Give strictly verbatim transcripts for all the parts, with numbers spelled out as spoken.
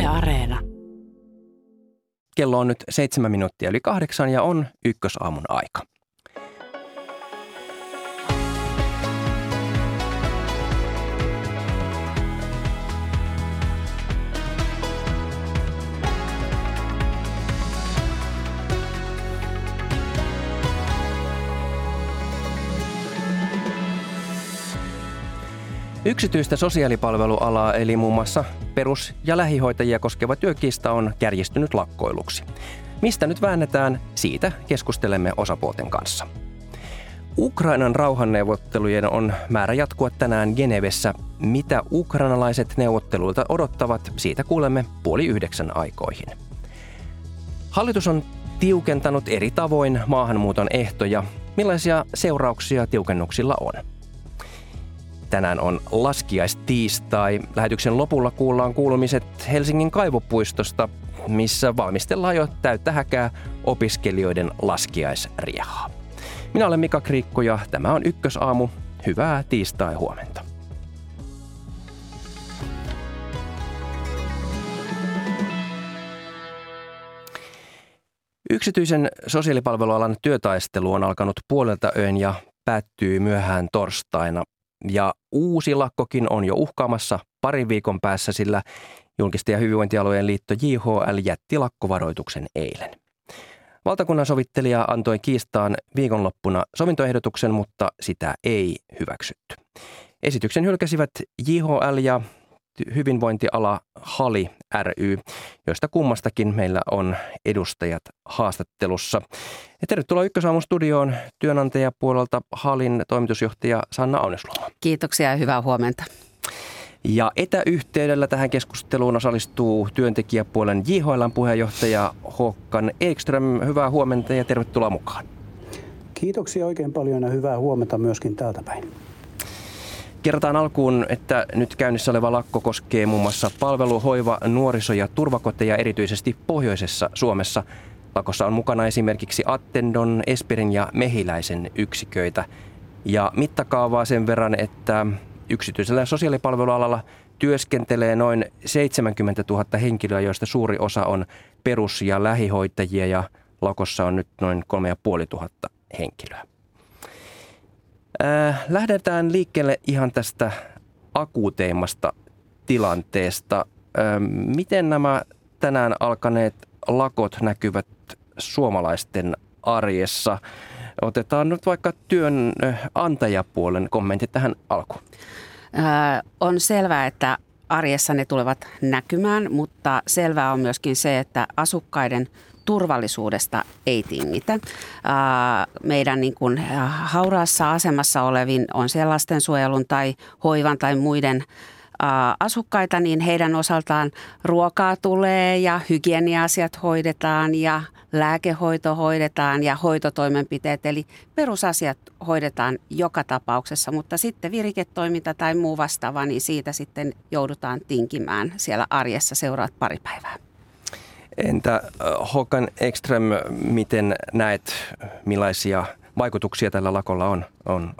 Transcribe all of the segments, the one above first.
Areena. Kello on nyt seitsemän minuuttia yli kahdeksan ja on ykkösaamun aika. Yksityistä sosiaalipalvelualaa eli muun muassa perus- ja lähihoitajia koskeva työkiista on kärjistynyt lakkoiluksi. Mistä nyt väännetään, siitä keskustelemme osapuolten kanssa. Ukrainan rauhanneuvottelujen on määrä jatkua tänään Genevessä. Mitä ukrainalaiset neuvotteluilta odottavat, siitä kuulemme puoli yhdeksän aikoihin. Hallitus on tiukentanut eri tavoin maahanmuuton ehtoja. Millaisia seurauksia tiukennuksilla on? Tänään on laskiaistiistai. Lähetyksen lopulla kuullaan kuulumiset Helsingin kaivopuistosta, missä valmistellaan jo täyttä häkää opiskelijoiden laskiaisriehaa. Minä olen Mika Kriikko ja tämä on Ykkösaamu. Hyvää tiistai-huomenta. Yksityisen sosiaalipalvelualan työtaistelu on alkanut puolelta yön ja päättyy myöhään torstaina. Ja uusi lakkokin on jo uhkaamassa parin viikon päässä, sillä Julkisten ja hyvinvointialueen liitto J H L jätti lakkovaroituksen eilen. Valtakunnan sovittelija antoi kiistaan viikonloppuna sovintoehdotuksen, mutta sitä ei hyväksytty. Esityksen hylkäsivät J H L ja hyvinvointiala HALI ry, joista kummastakin meillä on edustajat haastattelussa. Ja tervetuloa Ykkösaamun studioon työnantajapuolelta HALin toimitusjohtaja Sanna Aunesluoma. Kiitoksia ja hyvää huomenta. Ja etäyhteydellä tähän keskusteluun osallistuu työntekijäpuolen J H L:n puheenjohtaja Håkan Ekström. Hyvää huomenta ja tervetuloa mukaan. Kiitoksia oikein paljon ja hyvää huomenta myöskin täältä päin. Kerrotaan alkuun, että nyt käynnissä oleva lakko koskee muun muassa palvelu-, hoiva-, nuoriso- ja turvakoteja erityisesti pohjoisessa Suomessa. Lakossa on mukana esimerkiksi Attendon, Esperin ja Mehiläisen yksiköitä. Ja mittakaavaa sen verran, että yksityisellä sosiaalipalvelualalla työskentelee noin seitsemänkymmentätuhatta henkilöä, joista suuri osa on perus- ja lähihoitajia ja lakossa on nyt noin kolme ja puoli tuhatta henkilöä. Äh, lähdetään liikkeelle ihan tästä akuuteimmasta tilanteesta. Äh, miten nämä tänään alkaneet lakot näkyvät suomalaisten arjessa? Otetaan nyt vaikka työnantajapuolen kommentit tähän alkuun. Äh, on selvää, että arjessa ne tulevat näkymään, mutta selvää on myöskin se, että asukkaiden turvallisuudesta ei tingitä. Meidän niin kuin hauraassa asemassa olevin on se lastensuojelun tai hoivan tai muiden asukkaita, niin heidän osaltaan ruokaa tulee ja hygienia-asiat hoidetaan ja lääkehoito hoidetaan ja hoitotoimenpiteet. Eli perusasiat hoidetaan joka tapauksessa, mutta sitten viriketoiminta tai muu vastaava, niin siitä sitten joudutaan tinkimään siellä arjessa seuraat pari päivää. Entä Håkan Ekström, miten näet, millaisia vaikutuksia tällä lakolla on, on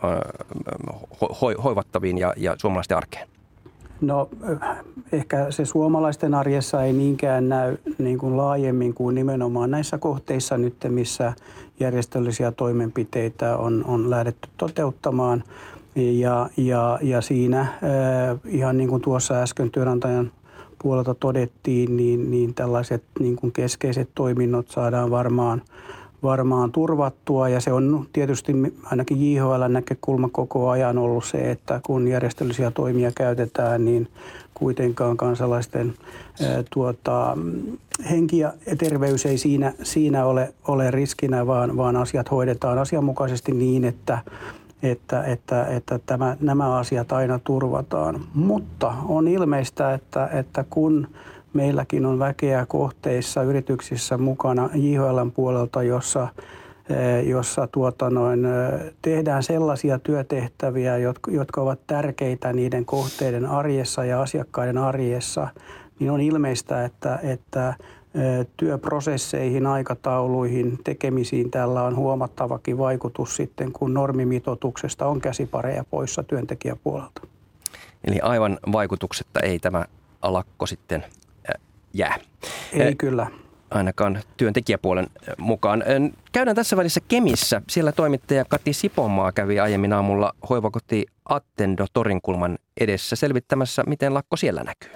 ho, hoivattaviin ja, ja suomalaisten arkeen? No ehkä se suomalaisten arjessa ei niinkään näy niin kuin laajemmin kuin nimenomaan näissä kohteissa nyt, missä järjestöllisiä toimenpiteitä on, on lähdetty toteuttamaan. Ja, ja, ja siinä ihan niin kuin tuossa äsken työnantajan puolelta todettiin, niin, niin tällaiset niin kuin keskeiset toiminnot saadaan varmaan, varmaan turvattua. Ja se on tietysti ainakin J H L:n näkökulma koko ajan ollut se, että kun järjestöllisiä toimia käytetään, niin kuitenkaan kansalaisten ää, tuota, henki ja terveys ei siinä, siinä ole, ole riskinä, vaan, vaan asiat hoidetaan asianmukaisesti niin, että että, että, että tämä, nämä asiat aina turvataan. Mutta on ilmeistä, että, että kun meilläkin on väkeä kohteissa, yrityksissä mukana J H L:n puolelta, jossa, jossa tuota noin, tehdään sellaisia työtehtäviä, jotka, jotka ovat tärkeitä niiden kohteiden arjessa ja asiakkaiden arjessa, niin on ilmeistä, että, että työprosesseihin, aikatauluihin, tekemisiin tällä on huomattavakin vaikutus sitten, kun normimitoituksesta on käsipareja poissa työntekijäpuolelta. Eli aivan vaikutuksetta ei tämä lakko sitten jää. Ei kyllä. Ainakaan työntekijäpuolen mukaan. Käydään tässä välissä Kemissä. Siellä toimittaja Kati Sipomaa kävi aiemmin aamulla hoivakoti Attendo Torinkulman edessä selvittämässä, miten lakko siellä näkyy.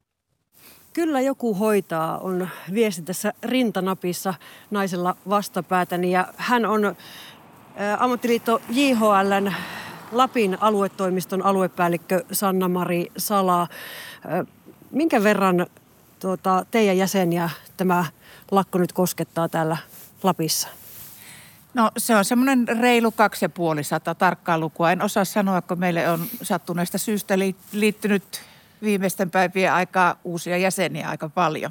Kyllä joku hoitaa, on viesti tässä rintanapissa naisella vastapäätäni, ja hän on ammattiliitto J H L:n Lapin aluetoimiston aluepäällikkö Sanna-Mari Sala. Minkä verran tuota, teidän jäseniä tämä lakko nyt koskettaa täällä Lapissa? No se on semmoinen reilu kaksi ja puoli sata tarkkaa lukua. En osaa sanoa, kun meille on sattuneesta syystä liittynyt viimeisten päivien aikaa uusia jäseniä aika paljon.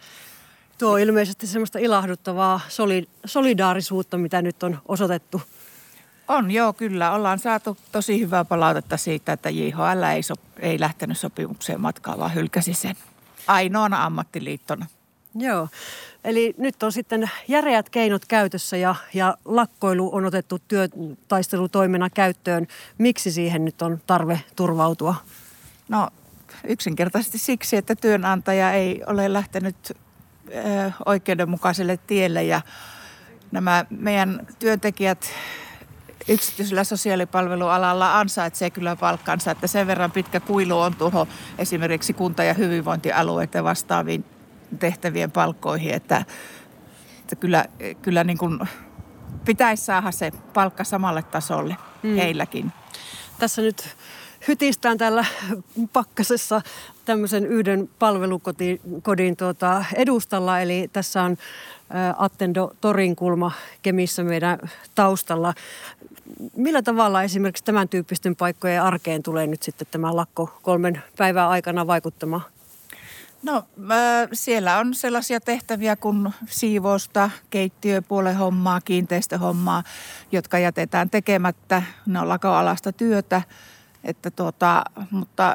Tuo on ilmeisesti semmoista ilahduttavaa solidaarisuutta, mitä nyt on osoitettu. On, joo, kyllä. Ollaan saatu tosi hyvää palautetta siitä, että J H L ei, so, ei lähtenyt sopimukseen matkaan, vaan hylkäsi sen ainoana ammattiliittona. Joo, eli nyt on sitten järeät keinot käytössä ja, ja lakkoilu on otettu työtaistelutoimena käyttöön. Miksi siihen nyt on tarve turvautua? No yksinkertaisesti siksi, että työnantaja ei ole lähtenyt ö, oikeudenmukaiselle tielle ja nämä meidän työntekijät yksityisellä sosiaalipalvelualalla ansaitsee kyllä palkkansa, että sen verran pitkä kuilu on tuohon esimerkiksi kunta- ja hyvinvointialueiden vastaaviin tehtävien palkkoihin, että, että kyllä, kyllä niin kuin pitäisi saada se palkka samalle tasolle mm. heilläkin. Tässä nyt hytistään tällä pakkasessa tämmöisen yhden palvelukodin tuota edustalla, eli tässä on Attendo Torinkulma Kemissä meidän taustalla. Millä tavalla esimerkiksi tämän tyyppisten paikkojen arkeen tulee nyt sitten tämä lakko kolmen päivän aikana vaikuttamaan? No äh, siellä on sellaisia tehtäviä kuin siivousta, keittiöpuolen hommaa, kiinteistöhommaa, jotka jätetään tekemättä. Ne on lakoalasta työtä, että tuota, mutta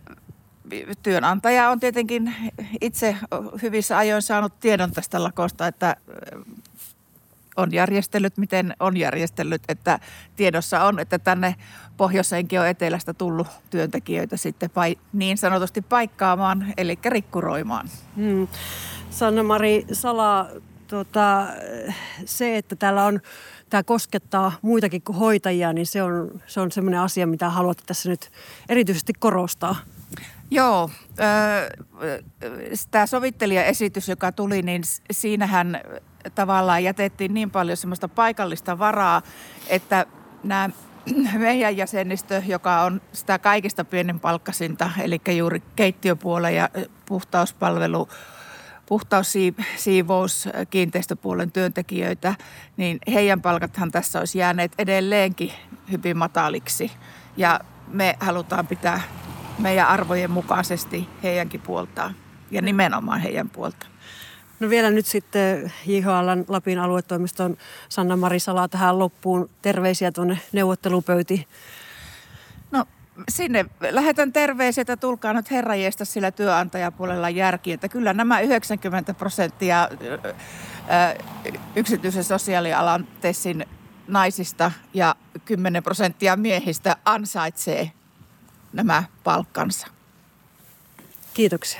äh, työnantaja on tietenkin itse hyvissä ajoin saanut tiedon tästä lakosta, että äh, on järjestellyt, miten on järjestellyt, että tiedossa on, että tänne pohjoiseenkin on etelästä tullut työntekijöitä sitten pai, niin sanotusti paikkaamaan, eli rikkuroimaan. Hmm. Sanna-Mari Sala, tuota, se, että täällä on, tämä koskettaa muitakin kuin hoitajia, niin se on, se on semmoinen asia, mitä haluatte tässä nyt erityisesti korostaa. Joo, tämä sovittelijaesitys, joka tuli, niin siinähän tavallaan jätettiin niin paljon semmoista paikallista varaa, että nämä meidän jäsenistö, joka on sitä kaikista pienin palkkasinta, eli juuri keittiöpuolen ja puhtauspalvelu, puhtaussiivous, kiinteistöpuolen työntekijöitä, niin heidän palkathan tässä olisi jääneet edelleenkin hyvin mataliksi. Ja me halutaan pitää meidän arvojen mukaisesti heidänkin puoltaan ja nimenomaan heidän puoltaan. No vielä nyt sitten J H L:n Lapin aluetoimiston Sanna-Mari Sala tähän loppuun. Terveisiä tuonne neuvottelupöytiin. No sinne lähetän terveisiä, että tulkaa nyt herranjeesta sillä työnantajapuolella järki, että kyllä nämä yhdeksänkymmentä prosenttia yksityisen sosiaalialan TESin naisista ja kymmenen prosenttia miehistä ansaitsee nämä palkkansa. Kiitoksia.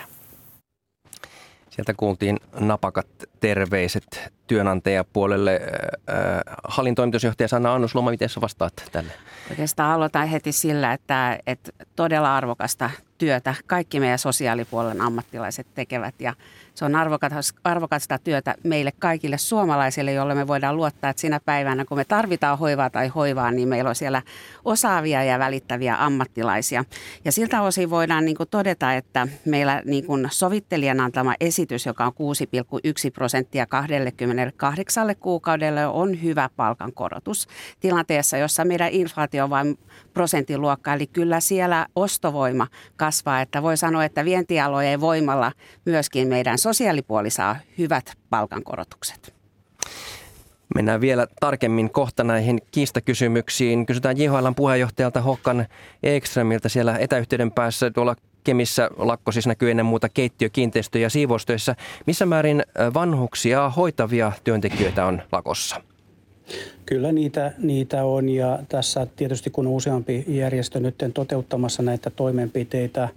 Sieltä kuultiin napakat terveiset työnantajapuolelle. Halin toimitusjohtaja Sanna Annusloma, miten sä vastaat tälle? Oikeastaan aloitan heti sillä, että, että todella arvokasta työtä kaikki meidän sosiaalipuolen ammattilaiset tekevät ja se on arvokasta työtä meille kaikille suomalaisille, jolle me voidaan luottaa, että siinä päivänä, kun me tarvitaan hoivaa tai hoivaa, niin meillä on siellä osaavia ja välittäviä ammattilaisia. Ja siltä osin voidaan niin kuin todeta, että meillä niin kuin sovittelijan antama esitys, joka on kuusi pilkku yksi prosenttia kaksikymmentäkahdeksan kuukaudelle, on hyvä palkankorotus tilanteessa, jossa meidän inflaatio on vain prosentin luokkaa. Eli kyllä siellä ostovoima kasvaa, että voi sanoa, että vientialojen voimalla myöskin meidän sosiaalipuoli saa hyvät palkankorotukset. Mennään vielä tarkemmin kohta näihin kiistakysymyksiin. Kysytään J H L:n puheenjohtajalta Håkan Ekströmiltä siellä etäyhteyden päässä. Tuolla Kemissä lakko siis näkyy ennen muuta keittiö-, kiinteistö- ja siivoustöissä. Missä määrin vanhuksia hoitavia työntekijöitä on lakossa? Kyllä niitä, niitä on ja tässä tietysti kun useampi järjestö nyt toteuttamassa näitä toimenpiteitä,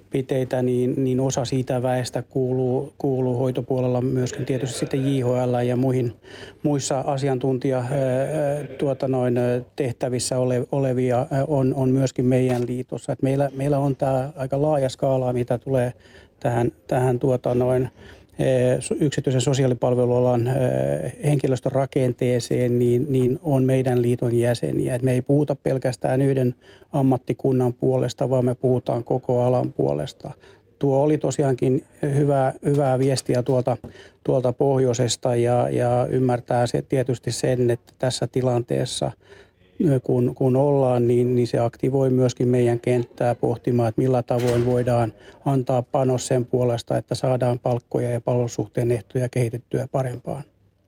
piteitä, niin, niin osa siitä väestä kuuluu, kuuluu hoitopuolella myöskin tietysti sitten J H L ja muihin, muissa asiantuntija tuota noin, tehtävissä ole, olevia on, on myöskin meidän liitossa. Et meillä, meillä on tämä aika laaja skaala, mitä tulee tähän, tähän tuota noin, yksityisen sosiaalipalvelualan henkilöstön rakenteeseen, niin, niin on meidän liiton jäseniä. Et me ei puhuta pelkästään yhden ammattikunnan puolesta, vaan me puhutaan koko alan puolesta. Tuo oli tosiaankin hyvää, hyvää viestiä tuolta, tuolta pohjoisesta ja, ja ymmärtää se tietysti sen, että tässä tilanteessa Kun, kun ollaan, niin, niin se aktivoi myöskin meidän kenttää pohtimaan, että millä tavoin voidaan antaa panos sen puolesta, että saadaan palkkoja ja palvelussuhteen ehtoja kehitettyä parempaan.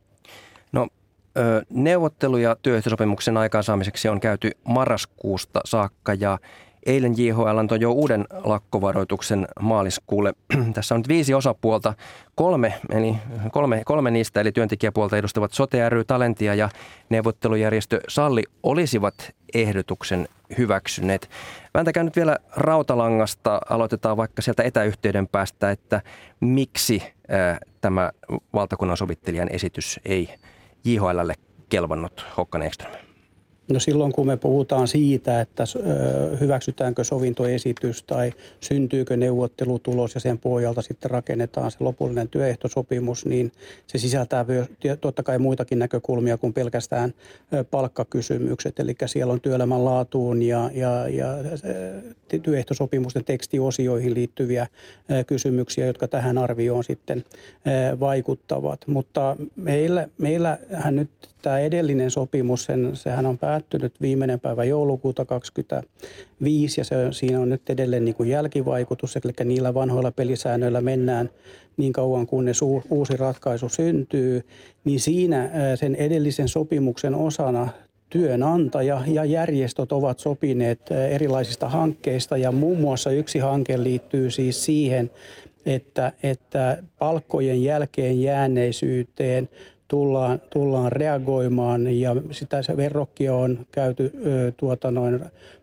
No, neuvotteluja työehtosopimuksen aikaansaamiseksi on käyty marraskuusta saakka ja eilen J H L antoi jo uuden lakkovaroituksen maaliskuulle. Tässä on nyt viisi osapuolta. Kolme, eli kolme, kolme niistä, eli työntekijäpuolta edustavat Sote ry, Talentia ja neuvottelujärjestö Salli olisivat ehdotuksen hyväksyneet. Vääntäkää nyt vielä rautalangasta, aloitetaan vaikka sieltä etäyhteyden päästä, että miksi ää, tämä valtakunnan sovittelijan esitys ei J H L:lle kelvannut, Håkan Ekström? No silloin kun me puhutaan siitä, että hyväksytäänkö sovintoesitys tai syntyykö neuvottelutulos ja sen pohjalta sitten rakennetaan se lopullinen työehtosopimus, niin se sisältää totta kai muitakin näkökulmia kuin pelkästään palkkakysymykset. Eli siellä on työelämän laatuun ja, ja, ja työehtosopimusten tekstiosioihin liittyviä kysymyksiä, jotka tähän arvioon sitten vaikuttavat. Mutta meillä, meillähän nyt tämä edellinen sopimus, sen, sehän on päättynyt viimeinen päivä joulukuuta kaksikymmentäviisi ja se, siinä on nyt edelleen niin kuin jälkivaikutus, eli niillä vanhoilla pelisäännöillä mennään niin kauan kunnes uusi ratkaisu syntyy, niin siinä sen edellisen sopimuksen osana työnantaja ja järjestöt ovat sopineet erilaisista hankkeista ja muun muassa yksi hanke liittyy siis siihen, että, että palkkojen jälkeen jääneisyyteen Tullaan, tullaan reagoimaan ja sitä se verrokkia on käyty, tuota noin,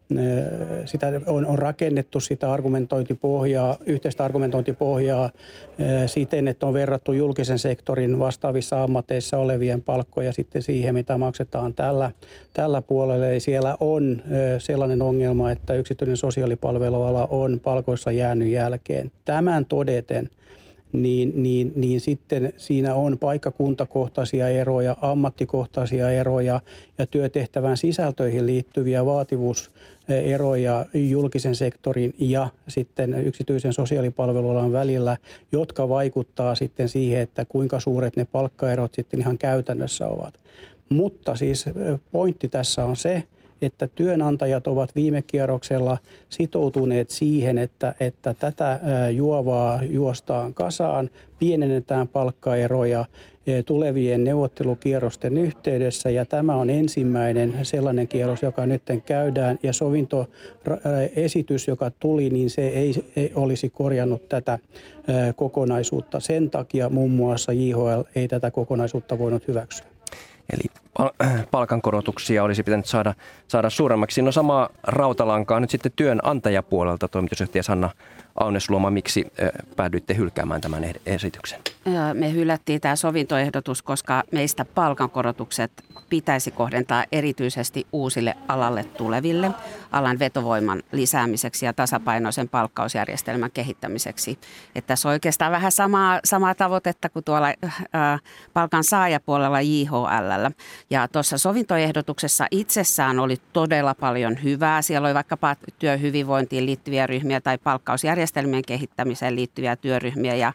sitä on, on rakennettu sitä argumentointipohjaa, yhteistä argumentointipohjaa siten, että on verrattu julkisen sektorin vastaavissa ammateissa olevien palkkoja sitten siihen, mitä maksetaan tällä, tällä puolella. Eli siellä on sellainen ongelma, että yksityinen sosiaalipalveluala on palkoissa jäänyt jälkeen. Tämän todeten, Niin, niin, niin sitten siinä on paikkakuntakohtaisia eroja, ammattikohtaisia eroja ja työtehtävän sisältöihin liittyviä vaativuuseroja julkisen sektorin ja sitten yksityisen sosiaalipalvelualan välillä, jotka vaikuttaa sitten siihen, että kuinka suuret ne palkkaerot sitten ihan käytännössä ovat. Mutta siis pointti tässä on se, että työnantajat ovat viime kierroksella sitoutuneet siihen, että, että tätä juovaa juostaan kasaan, pienennetään palkkaeroja tulevien neuvottelukierrosten yhteydessä ja tämä on ensimmäinen sellainen kierros, joka nyt käydään ja sovintoesitys, joka tuli, niin se ei, ei olisi korjannut tätä kokonaisuutta. Sen takia muun muassa J H L ei tätä kokonaisuutta voinut hyväksyä. Eli palkankorotuksia olisi pitänyt saada, saada suuremmaksi. No samaa rautalankaa nyt sitten työnantajapuolelta, toimitusjohtaja Sanna Aunesluoma, miksi päädyitte hylkäämään tämän esityksen? Me hylättiin tämä sovintoehdotus, koska meistä palkankorotukset pitäisi kohdentaa erityisesti uusille alalle tuleville alan vetovoiman lisäämiseksi ja tasapainoisen palkkausjärjestelmän kehittämiseksi. Että tässä on oikeastaan vähän samaa, samaa tavoitetta kuin tuolla ää, palkansaajapuolella J H L:llä. Ja tuossa sovintoehdotuksessa itsessään oli todella paljon hyvää. Siellä oli vaikkapa työhyvinvointiin liittyviä ryhmiä tai palkkausjärjestelmien kehittämiseen liittyviä työryhmiä ja,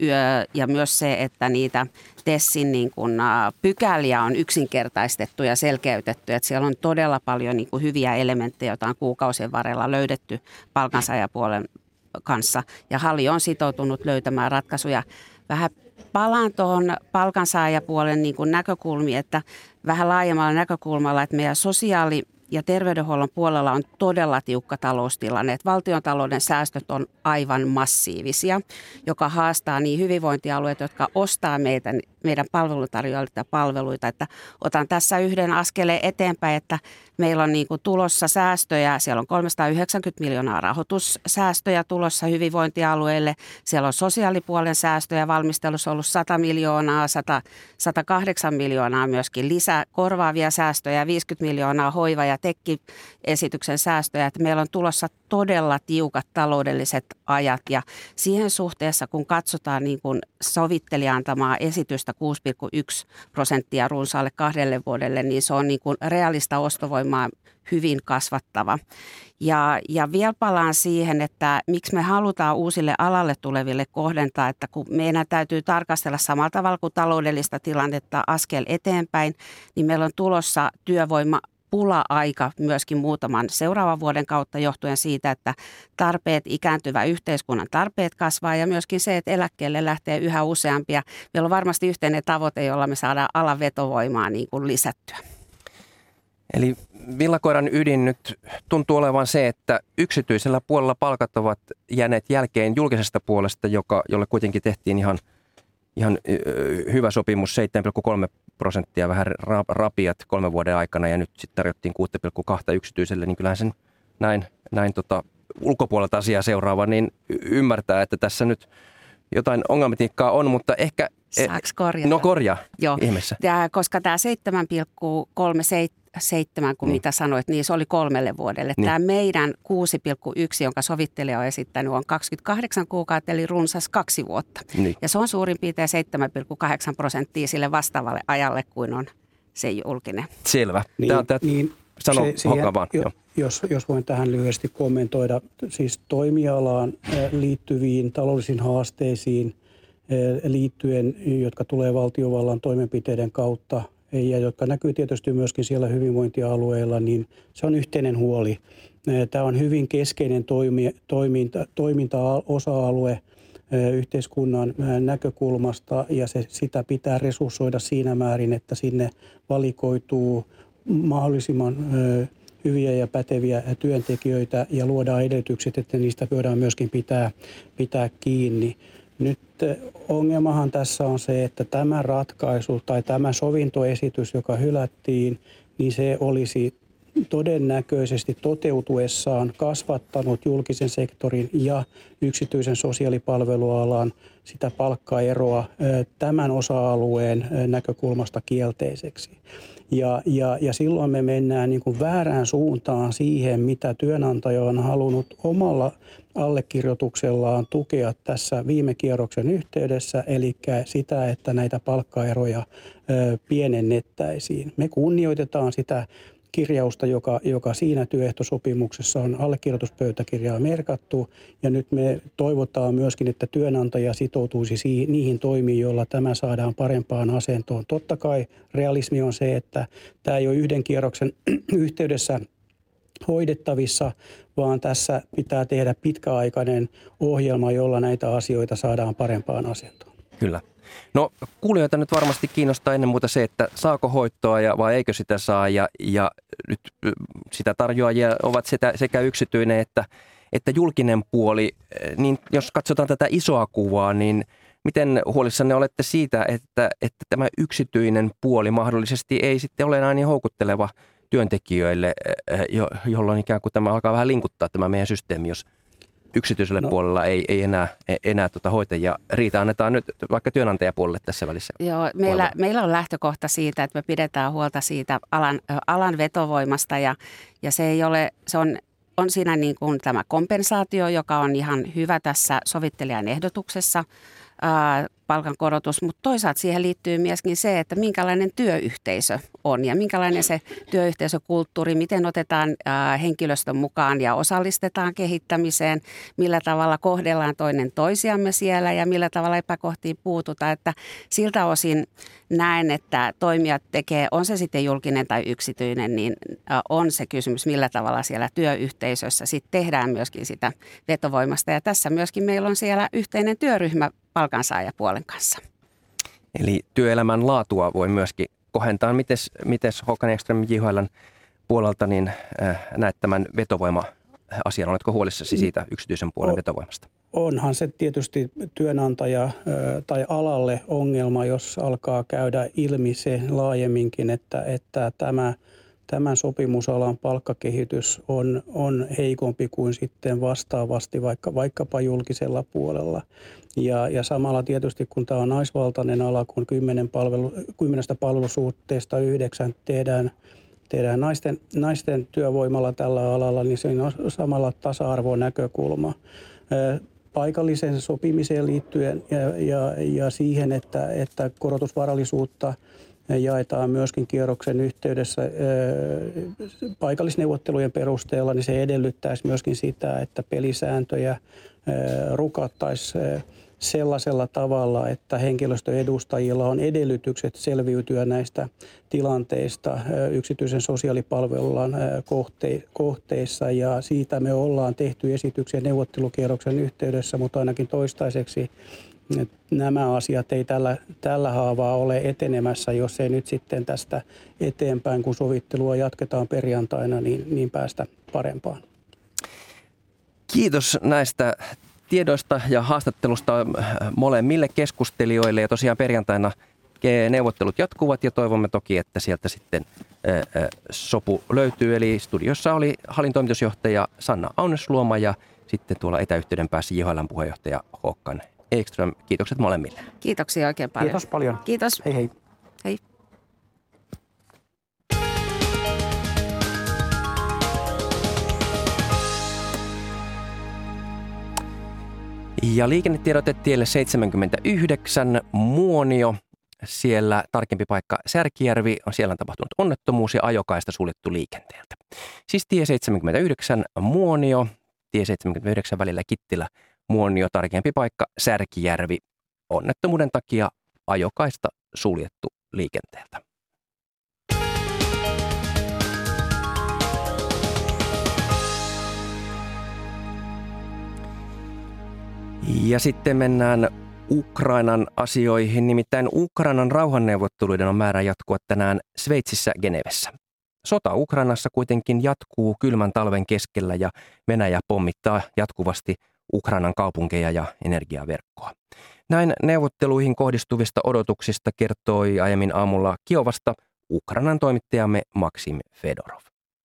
ja myös se, että niitä TESin niin kuin, pykäliä on yksinkertaistettu ja selkeytetty. Että siellä on todella paljon niin kuin, hyviä elementtejä, joita on kuukausien varrella löydetty palkansaajapuolen kanssa. Ja Halli on sitoutunut löytämään ratkaisuja. Vähän palaan tuohon palkansaajapuolen niin kuin näkökulmiin, että vähän laajemmalla näkökulmalla, että meidän sosiaali- ja terveydenhuollon puolella on todella tiukka taloustilanne. Että valtiontalouden säästöt on aivan massiivisia, joka haastaa niin hyvinvointialueet, jotka ostaa meitä meidän palveluntarjoajilta palveluita. Että otan tässä yhden askeleen eteenpäin, että meillä on niin kuin tulossa säästöjä. Siellä on kolmesataayhdeksänkymmentä miljoonaa rahoitussäästöjä tulossa hyvinvointialueille. Siellä on sosiaalipuolen säästöjä valmistelussa ollut sata miljoonaa, sata, sata kahdeksan miljoonaa myöskin lisää korvaavia säästöjä, viisikymmentä miljoonaa hoiva- ja tekkiesityksen säästöjä. Että meillä on tulossa todella tiukat taloudelliset ajat ja siihen suhteessa, kun katsotaan niin kuin sovittelija antamaa esitystä kuusi pilkku yksi prosenttia runsaalle kahdelle vuodelle, niin se on niin kuin realista ostovoimaa hyvin kasvattava. Ja, ja vielä palaan siihen, että miksi me halutaan uusille alalle tuleville kohdentaa, että kun meidän täytyy tarkastella samalla tavalla kuin taloudellista tilannetta askel eteenpäin, niin meillä on tulossa työvoima pula-aika myöskin muutaman seuraavan vuoden kautta johtuen siitä, että tarpeet, ikääntyvä yhteiskunnan tarpeet kasvaa ja myöskin se, että eläkkeelle lähtee yhä useampia. Meillä on varmasti yhteinen tavoite, jolla me saadaan alan vetovoimaa niin kuin lisättyä. Eli villakoiran ydin nyt tuntuu olevan se, että yksityisellä puolella palkat ovat jääneet jälkeen julkisesta puolesta, joka, jolle kuitenkin tehtiin ihan, ihan hyvä sopimus, seitsemän pilkku kolme prosenttia, vähän rapiat kolmen vuoden aikana ja nyt sitten tarjottiin kuusi pilkku kaksi yksityiselle, niin kyllähän sen näin, näin tota, ulkopuolelta asiaa seuraava, niin ymmärtää, että tässä nyt jotain ongelmatiikkaa on, mutta ehkä... Saanko korjata? No korjaa, Joo. ihmeessä. Ja koska tämä seitsemän pilkku kolmekymmentäseitsemän, kun niin. mitä sanoit, niin se oli kolmelle vuodelle. Niin. Tämä meidän kuusi pilkku yksi, jonka sovittelija on esittänyt, on kaksikymmentäkahdeksan kuukautta, eli runsas kaksi vuotta. Niin. Ja se on suurin piirtein seitsemän pilkku kahdeksan prosenttia sille vastaavalle ajalle, kuin on se julkinen. Selvä. Niin, Tämä, tämä, niin, sano se, Hokka vaan. Jo, jos, jos voin tähän lyhyesti kommentoida, siis toimialaan liittyviin taloudellisiin haasteisiin liittyen, jotka tulee valtiovallan toimenpiteiden kautta ja jotka näkyy tietysti myöskin siellä hyvinvointialueilla, niin se on yhteinen huoli. Tämä on hyvin keskeinen toimi, toiminta, toiminta-osa-alue yhteiskunnan näkökulmasta ja se, sitä pitää resurssoida siinä määrin, että sinne valikoituu mahdollisimman hyviä ja päteviä työntekijöitä ja luodaan edellytykset, että niistä voidaan myöskin pitää, pitää kiinni. Nyt ongelmahan tässä on se, että tämä ratkaisu tai tämä sovintoesitys, joka hylättiin, niin se olisi todennäköisesti toteutuessaan kasvattanut julkisen sektorin ja yksityisen sosiaalipalvelualan sitä palkkaeroa tämän osa-alueen näkökulmasta kielteiseksi. Ja, ja, ja silloin me mennään niin kuin väärään suuntaan siihen, mitä työnantaja on halunnut omalla allekirjoituksellaan tukea tässä viime kierroksen yhteydessä, eli sitä, että näitä palkkaeroja ö, pienennettäisiin. Me kunnioitetaan sitä kirjausta, joka, joka siinä työehtosopimuksessa on allekirjoituspöytäkirjaa merkattu. Ja nyt me toivotaan myöskin, että työnantaja sitoutuisi siihen, niihin toimiin, joilla tämä saadaan parempaan asentoon. Totta kai realismi on se, että tämä ei ole yhden kierroksen yhteydessä hoidettavissa, vaan tässä pitää tehdä pitkäaikainen ohjelma, jolla näitä asioita saadaan parempaan asentoon. Kyllä. No kuulijoita nyt varmasti kiinnostaa ennen muuta se, että saako hoitoa ja vai eikö sitä saa ja, ja nyt sitä tarjoajia ovat sekä, sekä yksityinen että, että julkinen puoli. Niin jos katsotaan tätä isoa kuvaa, niin miten huolissanne olette siitä, että, että tämä yksityinen puoli mahdollisesti ei sitten ole enää niin houkutteleva työntekijöille, jo, jolloin ikään kuin tämä alkaa vähän linkuttaa tämä meidän systeemi, jos yksityisellä no. puolella ei, ei enää, enää tuota hoitajia riitä. Annetaan nyt vaikka työnantajapuolelle tässä välissä. Joo, meillä, meillä on lähtökohta siitä, että me pidetään huolta siitä alan, alan vetovoimasta ja, ja se ei ole, se on, on siinä niin kuin tämä kompensaatio, joka on ihan hyvä tässä sovittelijan ehdotuksessa, ää, palkankorotus, mutta toisaalta siihen liittyy myöskin se, että minkälainen työyhteisö on ja minkälainen se työyhteisökulttuuri, miten otetaan äh, henkilöstön mukaan ja osallistetaan kehittämiseen, millä tavalla kohdellaan toinen toisiamme siellä ja millä tavalla epäkohtiin puututaan. Että siltä osin näen, että toimijat tekee, on se sitten julkinen tai yksityinen, niin äh, on se kysymys, millä tavalla siellä työyhteisössä sitten tehdään myöskin sitä vetovoimasta. Ja tässä myöskin meillä on siellä yhteinen työryhmä palkansaajapuolen kanssa. Eli työelämän laatua voi myöskin kohentaa. Mites, mites Håkan Ekström J H L:n puolelta niin, äh, näet tämän vetovoima-asian? Oletko huolissasi siitä yksityisen puolen vetovoimasta? onhan se tietysti työnantaja tai alalle ongelma, jos alkaa käydä ilmi se laajemminkin, että, että tämä, tämän sopimusalan palkkakehitys on, on heikompi kuin sitten vastaavasti vaikka, vaikkapa julkisella puolella. Ja, ja samalla tietysti, kun tämä on naisvaltainen ala, kun kymmenen palvelu, kymmenestä palvelusuhteesta yhdeksän tehdään, tehdään naisten, naisten työvoimalla tällä alalla, niin se on samalla tasa-arvon näkökulma. Paikallisen sopimiseen liittyen ja, ja, ja siihen, että, että korotusvarallisuutta jaetaan myöskin kierroksen yhteydessä paikallisneuvottelujen perusteella, niin se edellyttäisi myöskin sitä, että pelisääntöjä rukattaisiin sellaisella tavalla, että henkilöstöedustajilla on edellytykset selviytyä näistä tilanteista yksityisen sosiaalipalvelun kohteissa. Ja siitä me ollaan tehty esityksiä neuvottelukierroksen yhteydessä, mutta ainakin toistaiseksi nämä asiat ei tällä, tällä haavaa ole etenemässä, jos ei nyt sitten tästä eteenpäin, kun sovittelua jatketaan perjantaina, niin, niin päästä parempaan. Kiitos näistä tiedoista ja haastattelusta molemmille keskustelijoille. Ja tosiaan perjantaina neuvottelut jatkuvat ja toivomme toki, että sieltä sitten sopu löytyy. Eli studiossa oli Halin toimitusjohtaja Sanna Aunesluoma ja sitten tuolla etäyhteyden päässä J H L:n puheenjohtaja Håkan Ekström. Kiitokset molemmille. Kiitoksia oikein paljon. Kiitos paljon. Kiitos. Hei hei. Hei. Ja liikennetiedote tielle seitsemänkymmentäyhdeksän Muonio. Siellä tarkempi paikka Särkijärvi. Siellä on tapahtunut onnettomuus ja ajokaista suljettu liikenteeltä. Siis tie seitsemänkymmentäyhdeksän Muonio. Tie seitsemänkymmentäyhdeksän välillä Kittilä Muonio. Tarkempi paikka Särkijärvi. Onnettomuuden takia ajokaista suljettu liikenteeltä. Ja sitten mennään Ukrainan asioihin, nimittäin Ukrainan rauhanneuvotteluiden on määrä jatkua tänään Sveitsissä Genevessä. Sota Ukrainassa kuitenkin jatkuu kylmän talven keskellä ja Venäjä pommittaa jatkuvasti Ukrainan kaupunkeja ja energiaverkkoa. Näin neuvotteluihin kohdistuvista odotuksista kertoi aiemmin aamulla Kiovasta Ukrainan toimittajamme Maksim Fedorov.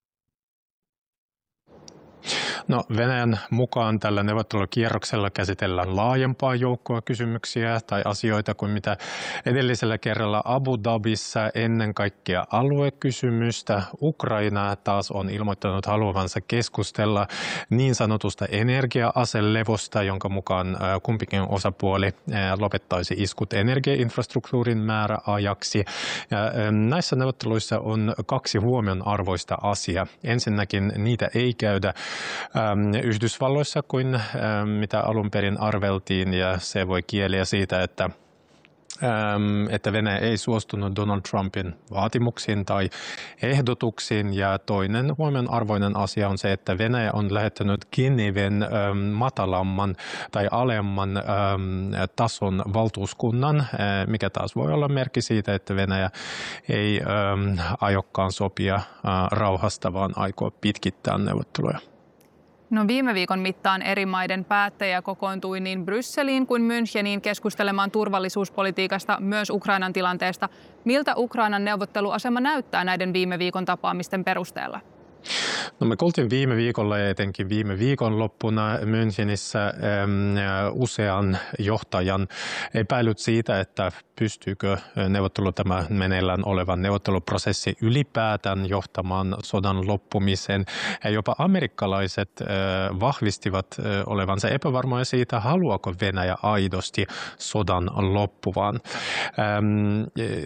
No, Venäjän mukaan tällä neuvottelukierroksella käsitellään laajempaa joukkoa kysymyksiä tai asioita kuin mitä edellisellä kerralla Abu Dhabissa, ennen kaikkea aluekysymystä. Ukraina taas on ilmoittanut haluavansa keskustella niin sanotusta energia-aselevosta, jonka mukaan kumpikin osapuoli lopettaisi iskut energiainfrastruktuurin määräajaksi. Ja näissä neuvotteluissa on kaksi huomionarvoista asiaa. Ensinnäkin niitä ei käydä Yhdysvalloissa kuin mitä alun perin arveltiin, ja se voi kieliä siitä, että että Venäjä ei suostunut Donald Trumpin vaatimuksiin tai ehdotuksiin. Ja toinen huomionarvoinen asia on se, että Venäjä on lähettänyt Geneven matalamman tai alemman tason valtuuskunnan, mikä taas voi olla merkki siitä, että Venäjä ei aiokkaan sopia rauhasta, vaan aikoo pitkittää neuvotteluja. No, viime viikon mittaan eri maiden päättäjiä kokoontui niin Brysseliin kuin Müncheniin keskustelemaan turvallisuuspolitiikasta, myös Ukrainan tilanteesta. Miltä Ukrainan neuvotteluasema näyttää näiden viime viikon tapaamisten perusteella? No, me kuultiin viime viikolla ja etenkin viime viikonloppuna Münchenissä ähm, usean johtajan epäilyt siitä, että pystyykö neuvottelu tämä meneillään olevan neuvotteluprosessi ylipäätään johtamaan sodan loppumiseen. Ja jopa amerikkalaiset äh, vahvistivat äh, olevansa epävarmoja siitä, haluaako Venäjä aidosti sodan loppuvan. Ähm,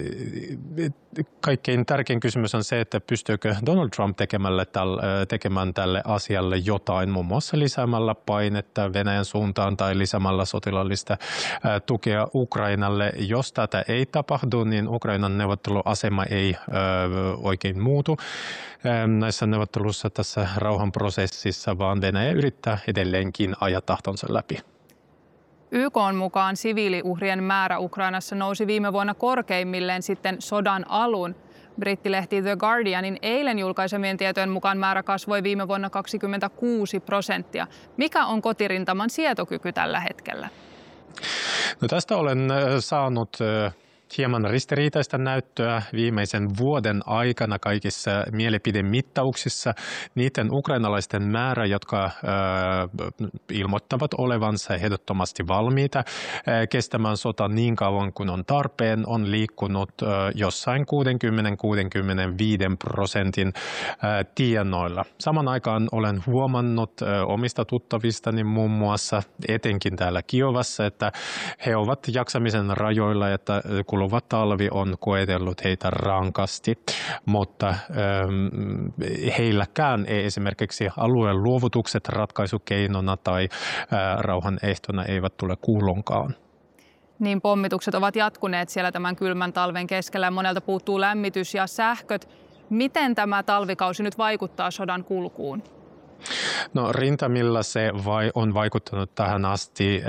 kaikkein tärkein kysymys on se, että pystyykö Donald Trump tekemällä tekemään tälle asialle jotain, muun muassa lisäämällä painetta Venäjän suuntaan tai lisäämällä sotilaallista tukea Ukrainalle. Jos tätä ei tapahdu, niin Ukrainan neuvotteluasema ei oikein muutu näissä neuvotteluissa tässä rauhanprosessissa, vaan Venäjä yrittää edelleenkin ajaa tahtonsa läpi. Y K:n mukaan siviiliuhrien määrä Ukrainassa nousi viime vuonna korkeimmilleen sitten sodan alun. Brittilehti The Guardianin eilen julkaisemien tietojen mukaan määrä kasvoi viime vuonna kaksikymmentäkuusi prosenttia. Mikä on kotirintaman sietokyky tällä hetkellä? No tästä olen saanut hieman ristiriitaista näyttöä viimeisen vuoden aikana kaikissa mielipidemittauksissa. Niiden ukrainalaisten määrä, jotka äh, ilmoittavat olevansa ehdottomasti valmiita äh, kestämään sota niin kauan kuin on tarpeen, on liikkunut äh, jossain kuusikymmentä kuusikymmentäviisi prosentin äh, tienoilla. Saman aikaan olen huomannut äh, omista tuttavistani muun muassa etenkin täällä Kiovassa, että he ovat jaksamisen rajoilla, että kuluva talvi on koetellut heitä rankasti, mutta ähm, heilläkään ei esimerkiksi alueen luovutukset ratkaisukeinona tai äh, rauhan ehtona eivät tule kuulonkaan. Niin, pommitukset ovat jatkuneet siellä tämän kylmän talven keskellä ja monelta puuttuu lämmitys ja sähköt. Miten tämä talvikausi nyt vaikuttaa sodan kulkuun? No rintamilla se vai, on vaikuttanut tähän asti